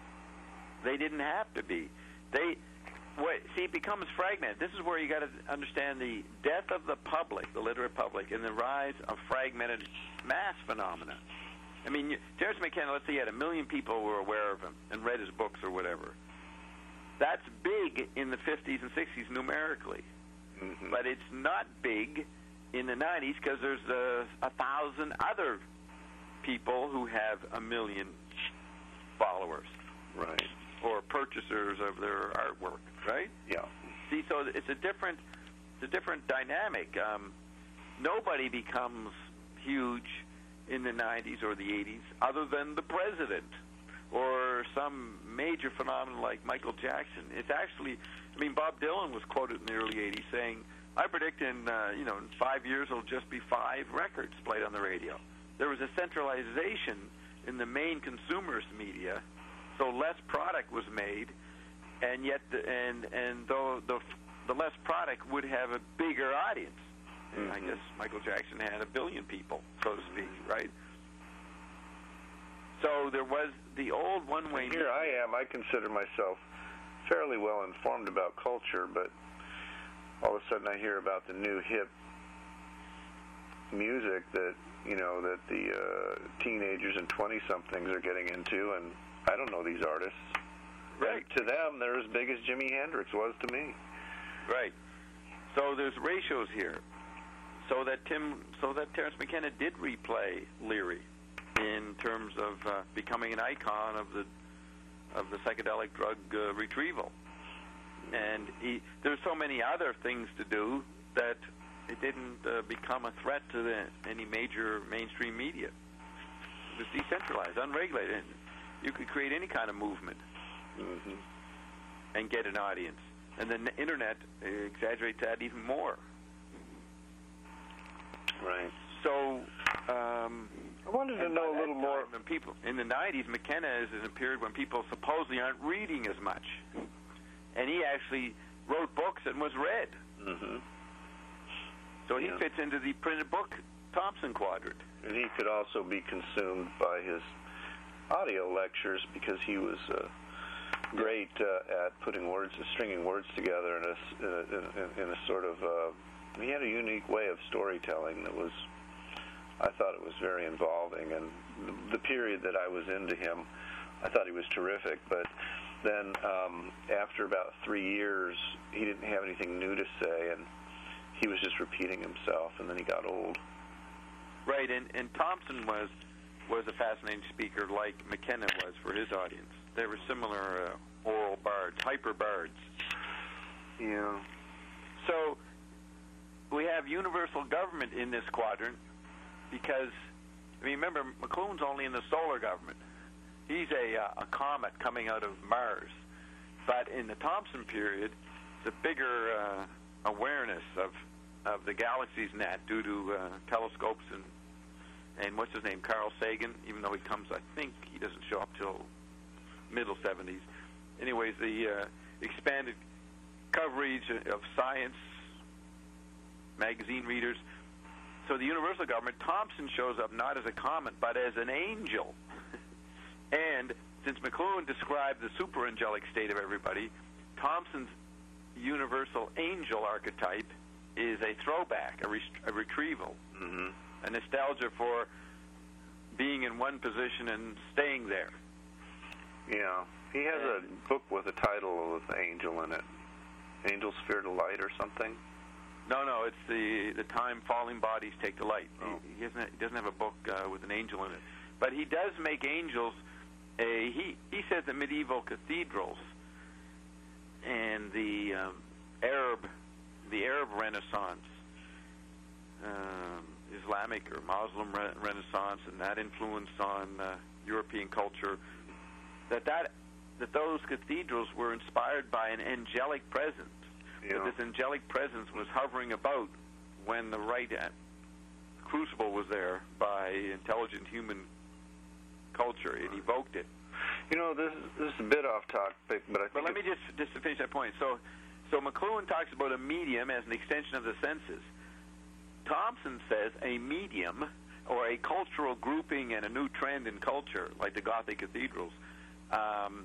They didn't have to be. They. Wait, see, it becomes fragmented. This is where you got to understand the death of the public, the literate public, and the rise of fragmented mass phenomena. I mean, you, Terence McKenna, let's say you had a million people who were aware of him and read his books or whatever. That's big in the fifties and sixties numerically. Mm-hmm. But it's not big in the nineties because there's a, a thousand other people who have a million followers. Right. Or purchasers of their artwork, right? Yeah. See, so it's a different, it's a different dynamic. Um, nobody becomes huge in the nineties or the eighties other than the president or some major phenomenon like Michael Jackson. It's actually, I mean, Bob Dylan was quoted in the early eighties saying, I predict in, uh, you know, in five years it'll just be five records played on the radio. There was a centralization in the main consumers media. So less product was made, and yet, the, and and though the the less product would have a bigger audience. And mm-hmm. I guess Michael Jackson had a billion people, so to speak, right? So there was the old one-way. Here media. I am. I consider myself fairly well informed about culture, but all of a sudden I hear about the new hip music that you know that the uh, teenagers and twenty-somethings are getting into, and I don't know these artists. Right. And to them, they're as big as Jimi Hendrix was to me. Right. So there's ratios here. So that Tim, so that Terence McKenna did replay Leary in terms of uh, becoming an icon of the of the psychedelic drug uh, retrieval. And he, there's so many other things to do that it didn't uh, become a threat to the, any major mainstream media. It was decentralized, unregulated. And you could create any kind of movement mm-hmm. and get an audience. and the n- internet exaggerates that even more. Right. So, um, I wanted to know a little more. When people in the nineties, McKenna is in a period when people supposedly aren't reading as much, and he actually wrote books and was read. Mm-hmm. So he Yeah. fits into the printed book Thompson quadrant. And he could also be consumed by his audio lectures because he was uh, great uh, at putting words, stringing words together in a, in a, in a sort of. Uh, he had a unique way of storytelling that was. I thought it was very involving, and the, the period that I was into him, I thought he was terrific. But then, um, after about three years, he didn't have anything new to say, and he was just repeating himself. And then he got old. Right, and, and Thompson was was a fascinating speaker, like McKenna was for his audience. They were similar uh, oral bards, hyper bards. Yeah. So we have universal government in this quadrant because, I mean, remember, McLuhan's only in the solar government. He's a, uh, a comet coming out of Mars. But in the Thompson period, it's a bigger uh, awareness of of the galaxy's net due to uh, telescopes and and what's his name, Carl Sagan, even though he comes, I think he doesn't show up till middle seventies. Anyways, the uh, expanded coverage of science, magazine readers. So the universal government, Thompson shows up not as a comet, but as an angel. And since McLuhan described the super-angelic state of everybody, Thompson's universal angel archetype is a throwback, a, rest- a retrieval, Mm-hmm. a nostalgia for being in one position and staying there. Yeah. He has a book with a title with angel in it. Angels Fear the Light or something? No, no, it's the the time falling bodies take the light. Oh. He, he, doesn't, he doesn't have a book uh, with an angel in it. But he does make angels, a, he, he says the medieval cathedrals and the um, Arab, the Arab Renaissance, um, Islamic or Muslim re- Renaissance, and that influence on uh, European culture, that, that that those cathedrals were inspired by an angelic presence. Yeah. That this angelic presence was hovering about when the right uh, crucible was there by intelligent human culture. It evoked it. You know, this, this is a bit off topic, but I think But let me just just to finish that point. So, so McLuhan talks about a medium as an extension of the senses. Thompson says a medium, or a cultural grouping and a new trend in culture, like the Gothic cathedrals, um,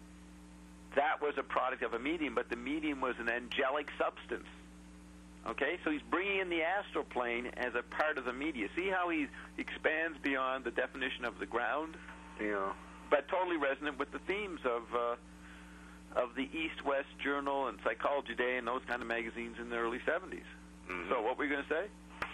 that was a product of a medium, but the medium was an angelic substance. Okay, so he's bringing in the astral plane as a part of the media. See how he expands beyond the definition of the ground? Yeah. But totally resonant with the themes of uh, of the East-West Journal and Psychology Day and those kind of magazines in the early seventies. Mm-hmm. So what were you going to say?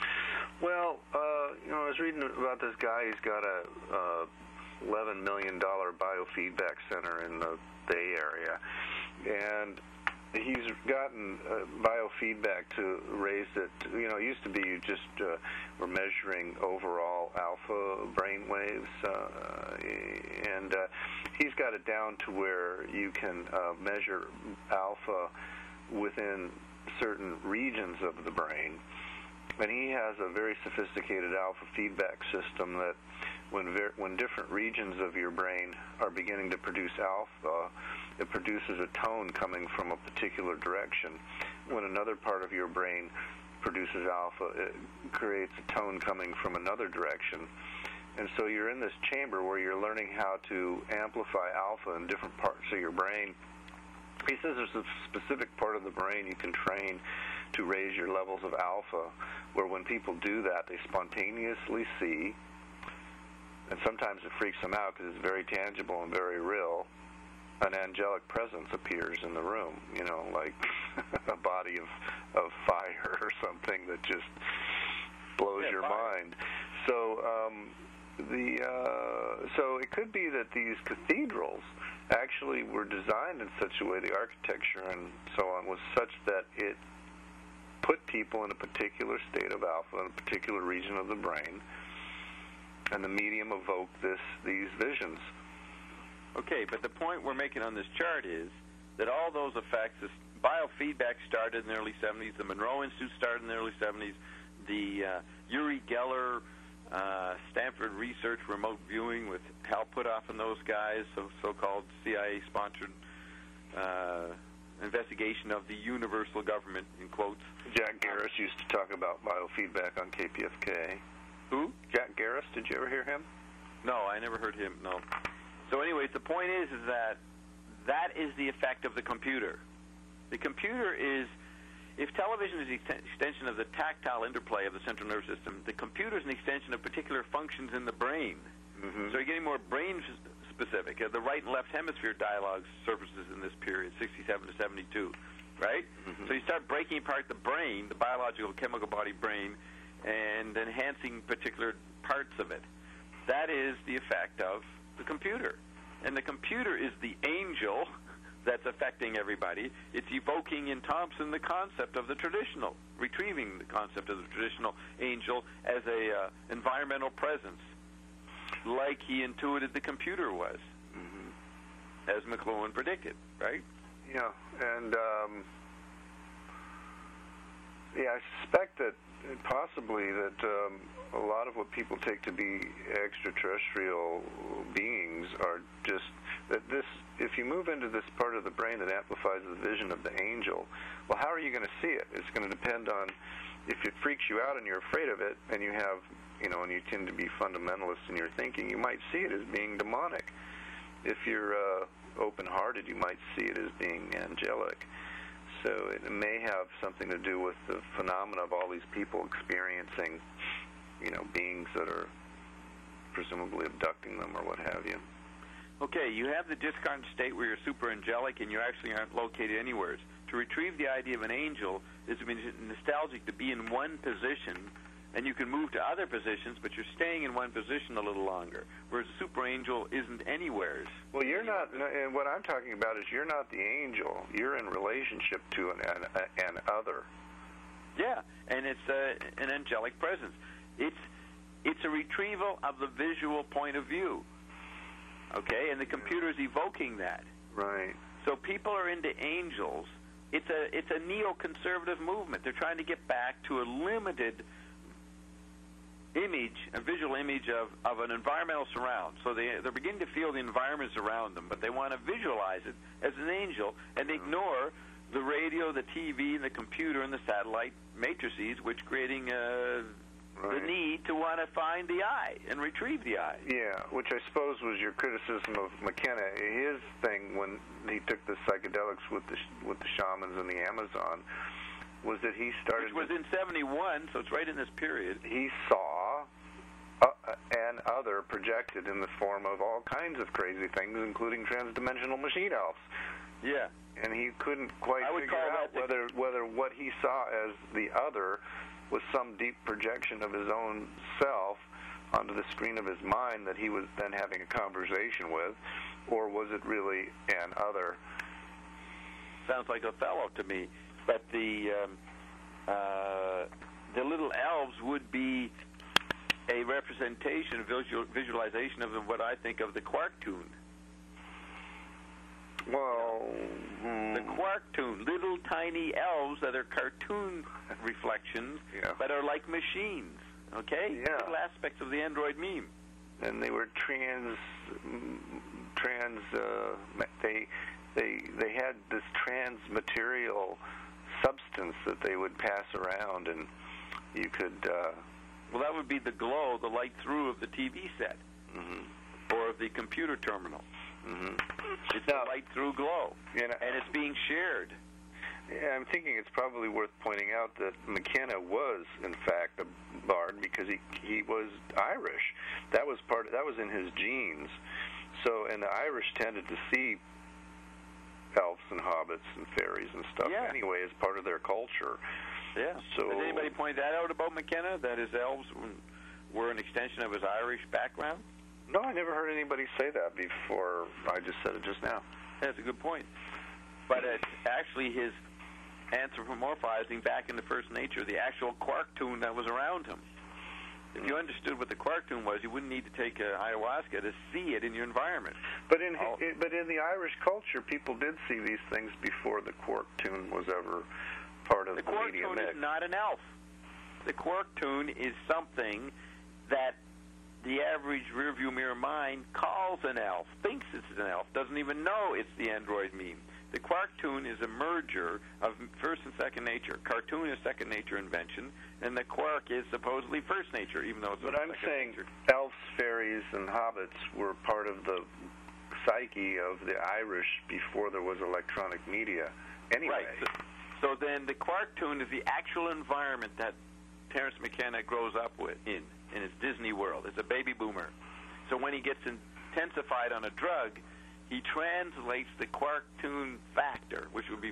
Well, uh, you know, I was reading about this guy. He's got a uh, eleven million dollars biofeedback center in the Bay Area, and he's gotten uh, biofeedback to raise it. You know, it used to be you just uh, were measuring overall alpha brain waves, uh, and uh, he's got it down to where you can uh, measure alpha within certain regions of the brain. And he has a very sophisticated alpha feedback system that when ver- when different regions of your brain are beginning to produce alpha, it produces a tone coming from a particular direction. When another part of your brain produces alpha, it creates a tone coming from another direction. And so you're in this chamber where you're learning how to amplify alpha in different parts of your brain. He says there's a specific part of the brain you can train to raise your levels of alpha, where when people do that, they spontaneously see, and sometimes it freaks them out because it's very tangible and very real, an angelic presence appears in the room, you know, like a body of, of fire or something that just blows yeah, your fire. mind. So, um, the uh, so it could be that these cathedrals actually were designed in such a way, the architecture and so on was such that it put people in a particular state of alpha in a particular region of the brain, and the medium evoked this these visions. Okay, but the point we're making on this chart is that all those effects, this biofeedback started in the early seventies. The Monroe Institute started in the early seventies. The uh, Uri Geller, uh, Stanford Research Remote Viewing with Hal Puthoff and those guys, so so-called C I A-sponsored uh, investigation of the universal government, in quotes. Jack Garris used to talk about biofeedback on K P F K. Who? Jack Garris. Did you ever hear him? No, I never heard him, no. So anyways, the point is, is that that is the effect of the computer. The computer is, if television is the extension of the tactile interplay of the central nervous system, the computer is an extension of particular functions in the brain. Mm-hmm. So you're getting more brain-specific. Uh, the right and left hemisphere dialogue surfaces in this period, sixty-seven to seventy-two, right? Mm-hmm. So you start breaking apart the brain, the biological chemical body brain, and enhancing particular parts of it. That is the effect of the computer. And the computer is the angel that's affecting everybody. It's evoking in Thompson the concept of the traditional, retrieving the concept of the traditional angel as a uh, environmental presence, like he intuited the computer was, mm-hmm. as McLuhan predicted, right? Yeah, and um, yeah, I suspect that possibly that um, a lot of what people take to be extraterrestrial beings are just that this, if you move into this part of the brain that amplifies the vision of the angel, well, how are you going to see it? It's going to depend on if it freaks you out and you're afraid of it, and you have, you know, and you tend to be fundamentalist in your thinking, you might see it as being demonic. If you're uh, open-hearted, you might see it as being angelic. So it may have something to do with the phenomena of all these people experiencing, you know, beings that are presumably abducting them or what have you. Okay, you have the discarnate state where you're super angelic and you actually aren't located anywhere. To retrieve the idea of an angel is nostalgic to be in one position, and you can move to other positions, but you're staying in one position a little longer, whereas a super angel isn't anywheres. Well, you're not, and what I'm talking about is you're not the angel. You're in relationship to an, an, an other. Yeah, and it's uh, an angelic presence. It's it's a retrieval of the visual point of view. Okay, and the computer is evoking that. Right. So people are into angels. It's a it's a neoconservative movement. They're trying to get back to a limited image, a visual image of, of an environmental surround. So they, they're beginning to feel the environments around them, but they want to visualize it as an angel and ignore the radio, the T V, and the computer, and the satellite matrices, which creating uh, right. the need to want to find the eye and retrieve the eye. Yeah, which I suppose was your criticism of McKenna. His thing when he took the psychedelics with the with the shamans in the Amazon was that he started... Which was in seventy-one, so it's right in this period. He saw uh, an other projected in the form of all kinds of crazy things, including transdimensional machine elves. Yeah. And he couldn't quite figure out whether whether what he saw as the other was some deep projection of his own self onto the screen of his mind that he was then having a conversation with, or was it really an other? Sounds like Othello to me. But the um, uh, the little elves would be a representation, a visual, visualization of what I think of the Quark-toon. Well, the Quark-toon, little tiny elves that are cartoon reflections, yeah. but are like machines. Okay, yeah. Little aspects of the android meme. And they were trans, trans. Uh, they they they had this trans material substance that they would pass around, and you could. Uh, well, that would be the glow, the light through of the T V set, mm-hmm. or of the computer terminal. Mm-hmm. It's now, a light through glow, you know, and it's being shared. Yeah, I'm thinking it's probably worth pointing out that McKenna was, in fact, a bard because he he was Irish. That was part. Of, that was in his genes. So, and the Irish tended to see elves and hobbits and fairies and stuff yeah. anyway as part of their culture. Yeah. So, did anybody point that out about McKenna, that his elves were an extension of his Irish background? No, I never heard anybody say that before. I just said it just now. That's a good point. But it's actually his anthropomorphizing back into first nature, the actual Quark-toon that was around him. If you understood what the quark tune was, you wouldn't need to take uh, ayahuasca to see it in your environment. But in oh. it, but in the Irish culture, people did see these things before the quark tune was ever part of the, the quark media tune mix. is not an elf. The quark tune is something that the average rearview mirror mind calls an elf, thinks it's an elf, doesn't even know it's the android meme. The quark tune is a merger of first and second nature. Cartoon is second nature invention, and the quark is supposedly first nature, even though it's But I'm second saying nature. elves, fairies, and hobbits were part of the psyche of the Irish before there was electronic media. Anyway. Right. So, so then the quark tune is the actual environment that Terence McKenna grows up with in, in his Disney world. It's a baby boomer. So when he gets intensified on a drug, he translates the quark tune factor, which would be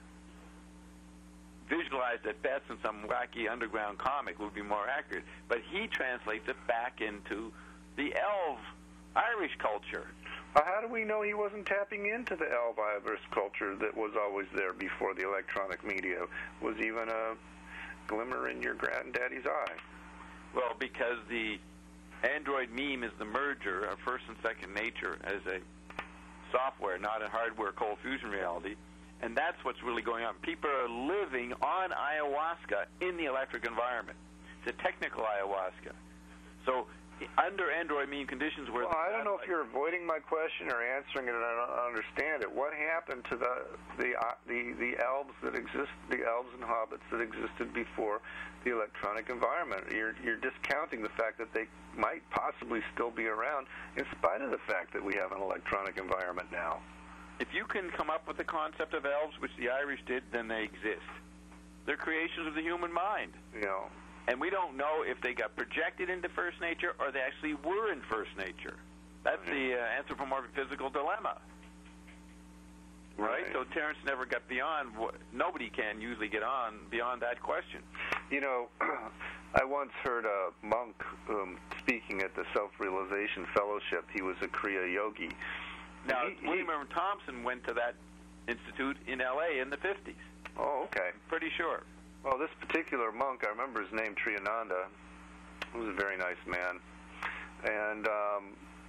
visualized at best in some wacky underground comic, would be more accurate. But he translates it back into the elf Irish culture. Well, how do we know he wasn't tapping into the elf Irish culture that was always there before the electronic media was even a glimmer in your granddaddy's eye? Well, because the android meme is the merger of first and second nature as a software, not a hardware cold fusion reality, and that's what's really going on. People are living on ayahuasca in the electric environment. It's a technical ayahuasca. So under android meme conditions where... Well, I don't know if you're avoiding my question or answering it and I don't understand it. What happened to the the uh, the, the elves that exist, the elves and hobbits that existed before the electronic environment? You're, you're discounting the fact that they might possibly still be around in spite of the fact that we have an electronic environment now. If you can come up with the concept of elves, which the Irish did, then they exist. They're creations of the human mind. You know. And we don't know if they got projected into first nature or they actually were in first nature. That's mm-hmm. the uh, anthropomorphic physical dilemma. Right? Right? So Terence never got beyond, what, nobody can usually get on beyond that question. You know, I once heard a monk um, speaking at the Self-Realization Fellowship. He was a Kriya yogi. Now, he, William he, Irwin Thompson went to that institute in L A in the fifties. Oh, okay. Pretty sure. Well, this particular monk, I remember his name, Triyananda. He was a very nice man. And um,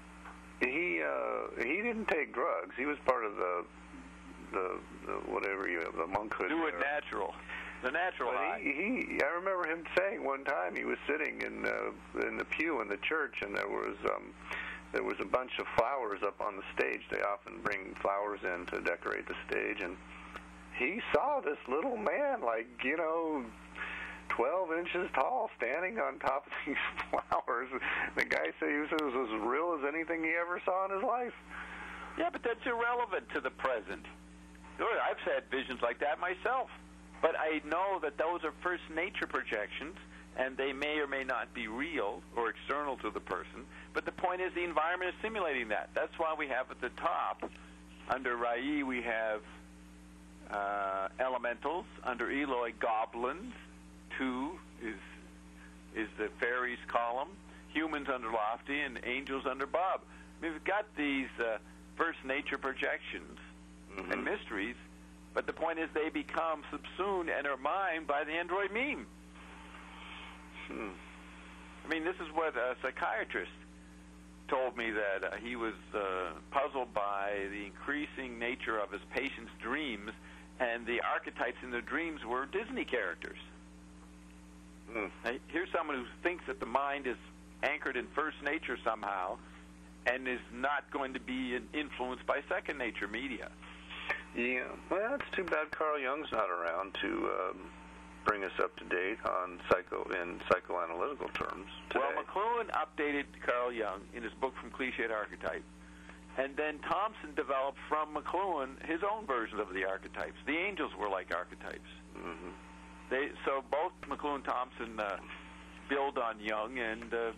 he uh, he didn't take drugs. He was part of the, the, the whatever you the monkhood. Do it there. natural. The natural but high. He, he, I remember him saying one time he was sitting in uh, in the pew in the church, and there was um, there was a bunch of flowers up on the stage. They often bring flowers in to decorate the stage, and he saw this little man, like, you know, twelve inches tall, standing on top of these flowers. The guy said he was, it was as real as anything he ever saw in his life. Yeah, but that's irrelevant to the present. I've had visions like that myself. But I know that those are first nature projections, and they may or may not be real or external to the person. But the point is the environment is simulating that. That's why we have at the top, under Rai, we have uh, elementals. Under Eloi, goblins. Two is is the fairies column. Humans under Lofty, and angels under Bob. We've got these uh, first nature projections mm-hmm. and mysteries, but the point is they become subsumed and are mined by the android meme. Hmm. I mean, this is what a psychiatrist told me, that uh, he was uh, puzzled by the increasing nature of his patients' dreams, and the archetypes in their dreams were Disney characters. Hmm. Now, here's someone who thinks that the mind is anchored in first nature somehow and is not going to be influenced by second nature media. Yeah, well, it's too bad Carl Jung's not around to um, bring us up to date on psycho in psychoanalytical terms today. Well, McLuhan updated Carl Jung in his book From Cliché to Archetype, and then Thompson developed from McLuhan his own versions of the archetypes. The angels were like archetypes. Mm-hmm. They so both McLuhan and Thompson uh, build on Jung, and uh,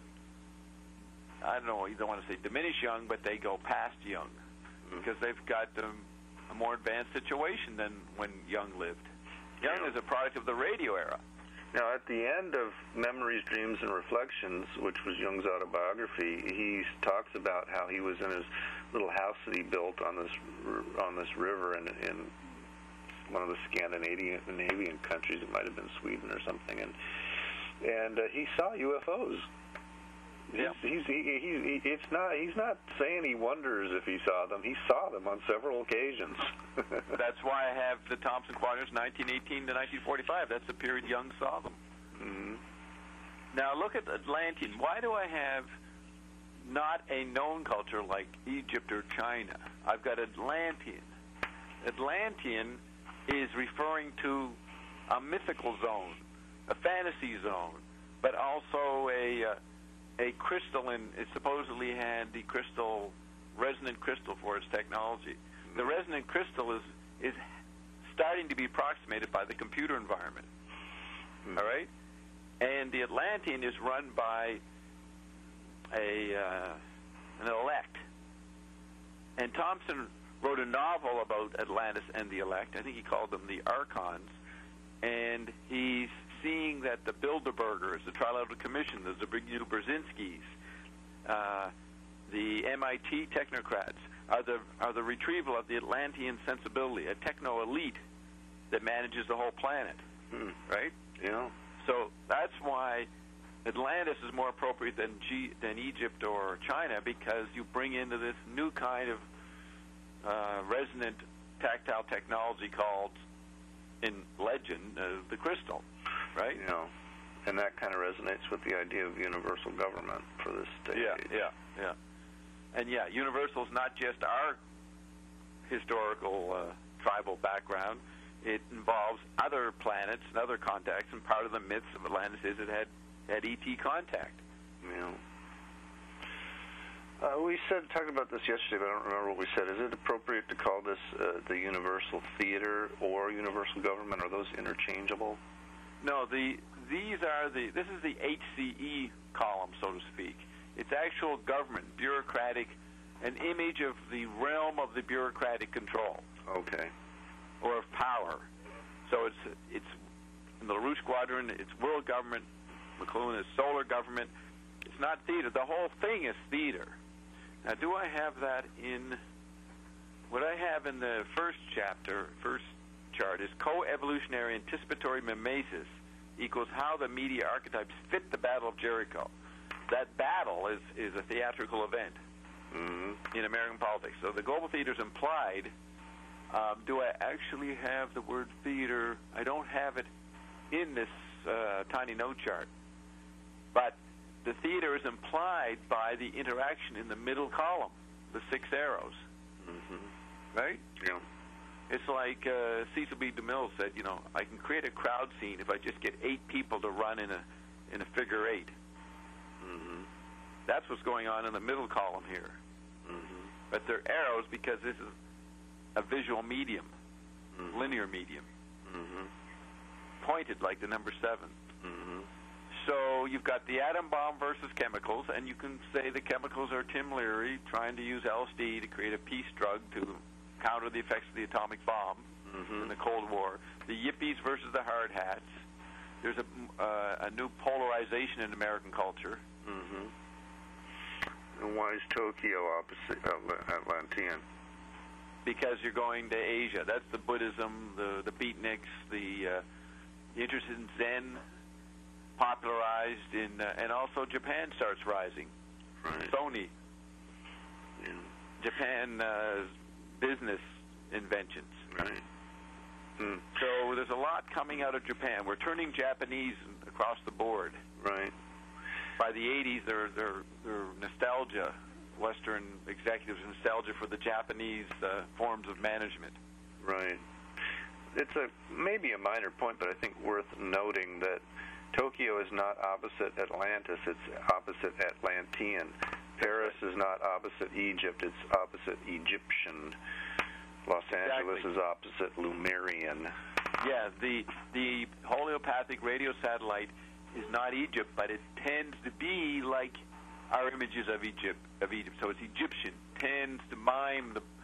I don't know, you don't want to say diminish Jung, but they go past Jung mm-hmm. because they've got um, a more advanced situation than when Jung lived. Jung yeah. is a product of the radio era. Now, at the end of Memories, Dreams, and Reflections, which was Jung's autobiography, he talks about how he was in his little house that he built on this on this river in, in one of the Scandinavian countries. It might have been Sweden or something. And and uh, he saw U F Os. He's, yeah. he's, he, he, he, it's not, he's not saying he wonders if he saw them. He saw them on several occasions. That's why I have the Thompson quadrants, nineteen eighteen to nineteen forty-five. That's the period Young saw them. Mm-hmm. Now look at Atlantean. Why do I have not a known culture like Egypt or China? I've got Atlantean. Atlantean is referring to a mythical zone, a fantasy zone, but also a uh, a crystalline. It supposedly had the crystal, resonant crystal for its technology. The resonant crystal is is starting to be approximated by the computer environment. Mm-hmm. All right, and the Atlantean is run by a uh, an elect, and Thompson wrote a novel about Atlantis and the elect. I think he called them the Archons, and he's seeing that the Bilderbergers, the Trilateral Commission, the Brzezinskis, uh, the M I T technocrats are the are the retrieval of the Atlantean sensibility, a techno elite that manages the whole planet, hmm. right? Yeah. So that's why Atlantis is more appropriate than G, than Egypt or China, because you bring into this new kind of uh, resonant tactile technology called, in legend, uh, the crystal, right? You know, and that kind of resonates with the idea of universal government for this stage. Yeah, yeah, yeah. And yeah, universal is not just our historical uh, tribal background. It involves other planets and other contacts, and part of the myths of Atlantis is it had, had E T contact. Yeah. Uh, we said, talked about this yesterday, but I don't remember what we said. Is it appropriate to call this uh, the universal theater or universal government? Are those interchangeable? No, the these are the, this is the H C E column, so to speak. It's actual government, bureaucratic, an image of the realm of the bureaucratic control. Okay. Or of power. So it's, it's in the LaRouche Quadrant, it's world government. McLuhan is solar government. It's not theater. The whole thing is theater. Now, do I have that in... What I have in the first chapter, first chart, is co-evolutionary anticipatory mimesis equals how the media archetypes fit the Battle of Jericho. That battle is, is a theatrical event mm-hmm. in American politics. So the global theater is implied. Um, do I actually have the word theater? I don't have it in this uh, tiny note chart. But the theater is implied by the interaction in the middle column, the six arrows. Mm-hmm. Right? Yeah. It's like uh, Cecil B. DeMille said, you know, I can create a crowd scene if I just get eight people to run in a in a figure eight. Mm-hmm. That's what's going on in the middle column here. Mm-hmm. But they're arrows because this is a visual medium, mm-hmm. linear medium, mm-hmm. pointed like the number seven. Mm-hmm. So you've got the atom bomb versus chemicals, and you can say the chemicals are Tim Leary trying to use L S D to create a peace drug to counter the effects of the atomic bomb mm-hmm. in the Cold War. The yippies versus the hard hats. There's a, uh, a new polarization in American culture. Mm-hmm. And why is Tokyo opposite Atlantean? Because you're going to Asia. That's the Buddhism, the, the beatniks, the, uh, the interest in Zen popularized in, uh, and also Japan starts rising. Right. Sony. Yeah. Japan uh, business inventions. Right. Hmm. So there's a lot coming out of Japan. We're turning Japanese across the board. Right. By the eighties, they're, they're, they're nostalgia. Western executives nostalgia for the Japanese uh, forms of management. Right. It's a maybe a minor point, but I think worth noting that Tokyo is not opposite Atlantis, it's opposite Atlantean. Paris is not opposite Egypt, it's opposite Egyptian. Los Angeles exactly. is opposite Lemurian. Yeah, the the holopacific radio satellite is not Egypt, but it tends to be like our images of Egypt. Of Egypt, so it's Egyptian. Tends to mime the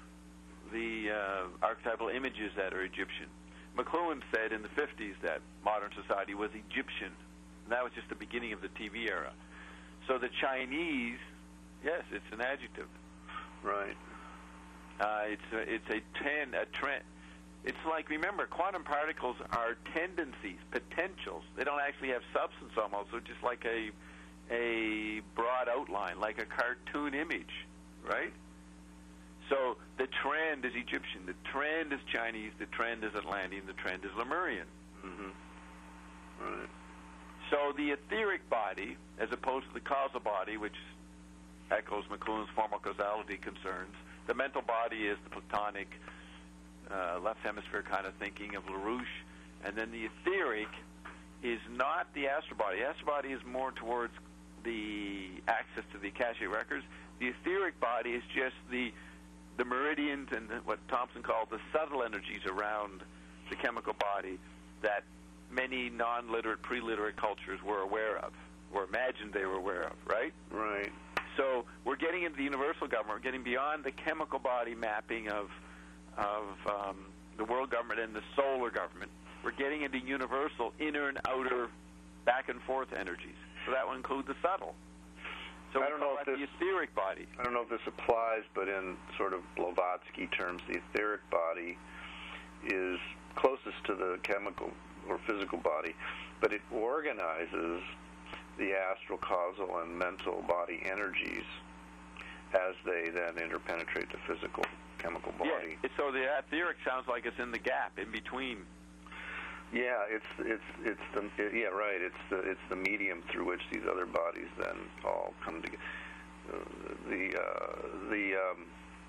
the uh, archetypal images that are Egyptian. McLuhan said in the fifties that modern society was Egyptian, and that was just the beginning of the T V era. So the Chinese, yes, it's an adjective. Right. Uh, it's a, it's a ten a trend. It's like, remember, quantum particles are tendencies, potentials. They don't actually have substance almost. They're just like a a broad outline, like a cartoon image, right? So the trend is Egyptian, the trend is Chinese, the trend is Atlantean, the trend is Lemurian. Mm-hmm. Right. So the etheric body, as opposed to the causal body, which echoes McLuhan's formal causality concerns, the mental body is the Platonic, uh, left hemisphere kind of thinking of LaRouche, and then the etheric is not the astral body. The astral body is more towards the access to the Akashic records. The etheric body is just the the meridians and what Thompson called the subtle energies around the chemical body that many non-literate, pre-literate cultures were aware of, or imagined they were aware of, right? Right. So we're getting into the universal government. We're getting beyond the chemical body mapping of of um, the world government and the solar government. We're getting into universal inner and outer back and forth energies. So that will include the subtle. So I don't know if the this, etheric body. I don't know if this applies, but in sort of Blavatsky terms, the etheric body is closest to the chemical or physical body, but it organizes the astral, causal, and mental body energies as they then interpenetrate the physical, chemical body. Yeah, so the etheric sounds like it's in the gap, in between. Yeah, it's it's it's the it, yeah right. It's the it's the medium through which these other bodies then all come together. Uh, the uh, the um,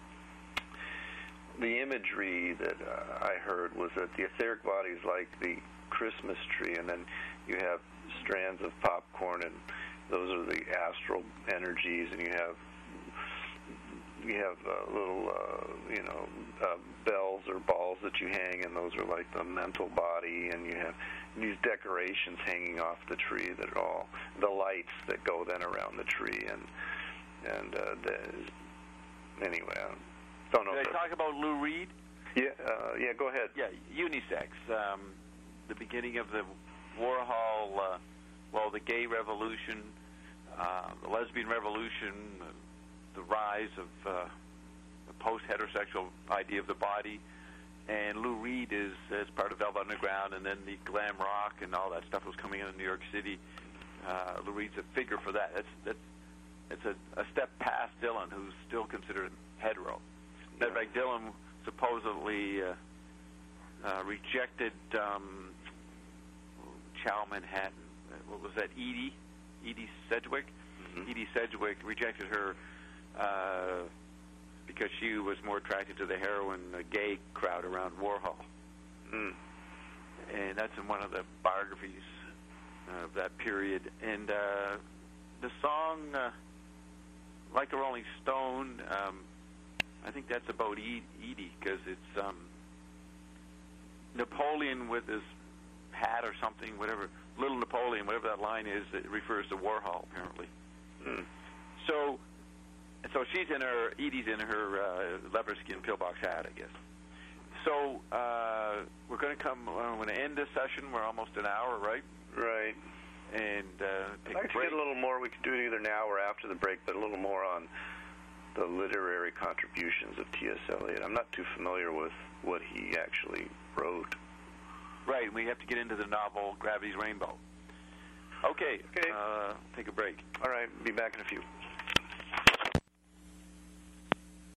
the imagery that uh, I heard was that the etheric body is like the Christmas tree, and then you have strands of popcorn, and those are the astral energies, and you have you have uh, little uh, you know uh, bells or balls that you hang, and those are like the mental body, and you have these decorations hanging off the tree that are all the lights that go then around the tree, and and uh, the, anyway, I don't know. Did I talk about Lou Reed? Yeah, uh, yeah. Go ahead. Yeah, unisex. Um, the beginning of the Warhol, uh, well, the gay revolution, uh, the lesbian revolution, uh, the rise of uh, the post-heterosexual idea of the body, and Lou Reed is as part of Velvet Underground, and then the glam rock and all that stuff was coming in in New York City. Uh, Lou Reed's a figure for that. That's that's it's a, a step past Dylan, who's still considered hetero. Yeah. In fact, Dylan supposedly uh, uh, rejected um, Chow Manhattan. What was that? Edie, Edie Sedgwick. Mm-hmm. Edie Sedgwick rejected her uh, because she was more attracted to the heroin, uh, gay crowd around Warhol. Mm. And that's in one of the biographies of that period. And uh, the song, uh, like a Rolling Stone, um, I think that's about Edie, because it's um, Napoleon with his hat or something, whatever, Little Napoleon, whatever that line is, it refers to Warhol, apparently. Mm. So, so she's in her, Edie's in her uh, leopard skin pillbox hat, I guess. So uh, we're going to come, uh, we're going to end this session. We're almost an hour, right? Right. And uh, take I'd like a break. to get a little more. We could do it either now or after the break, but a little more on the literary contributions of T S Eliot. I'm not too familiar with what he actually wrote. Right, we have to get into the novel Gravity's Rainbow. Okay, okay. Uh, take a break. All right, be back in a few.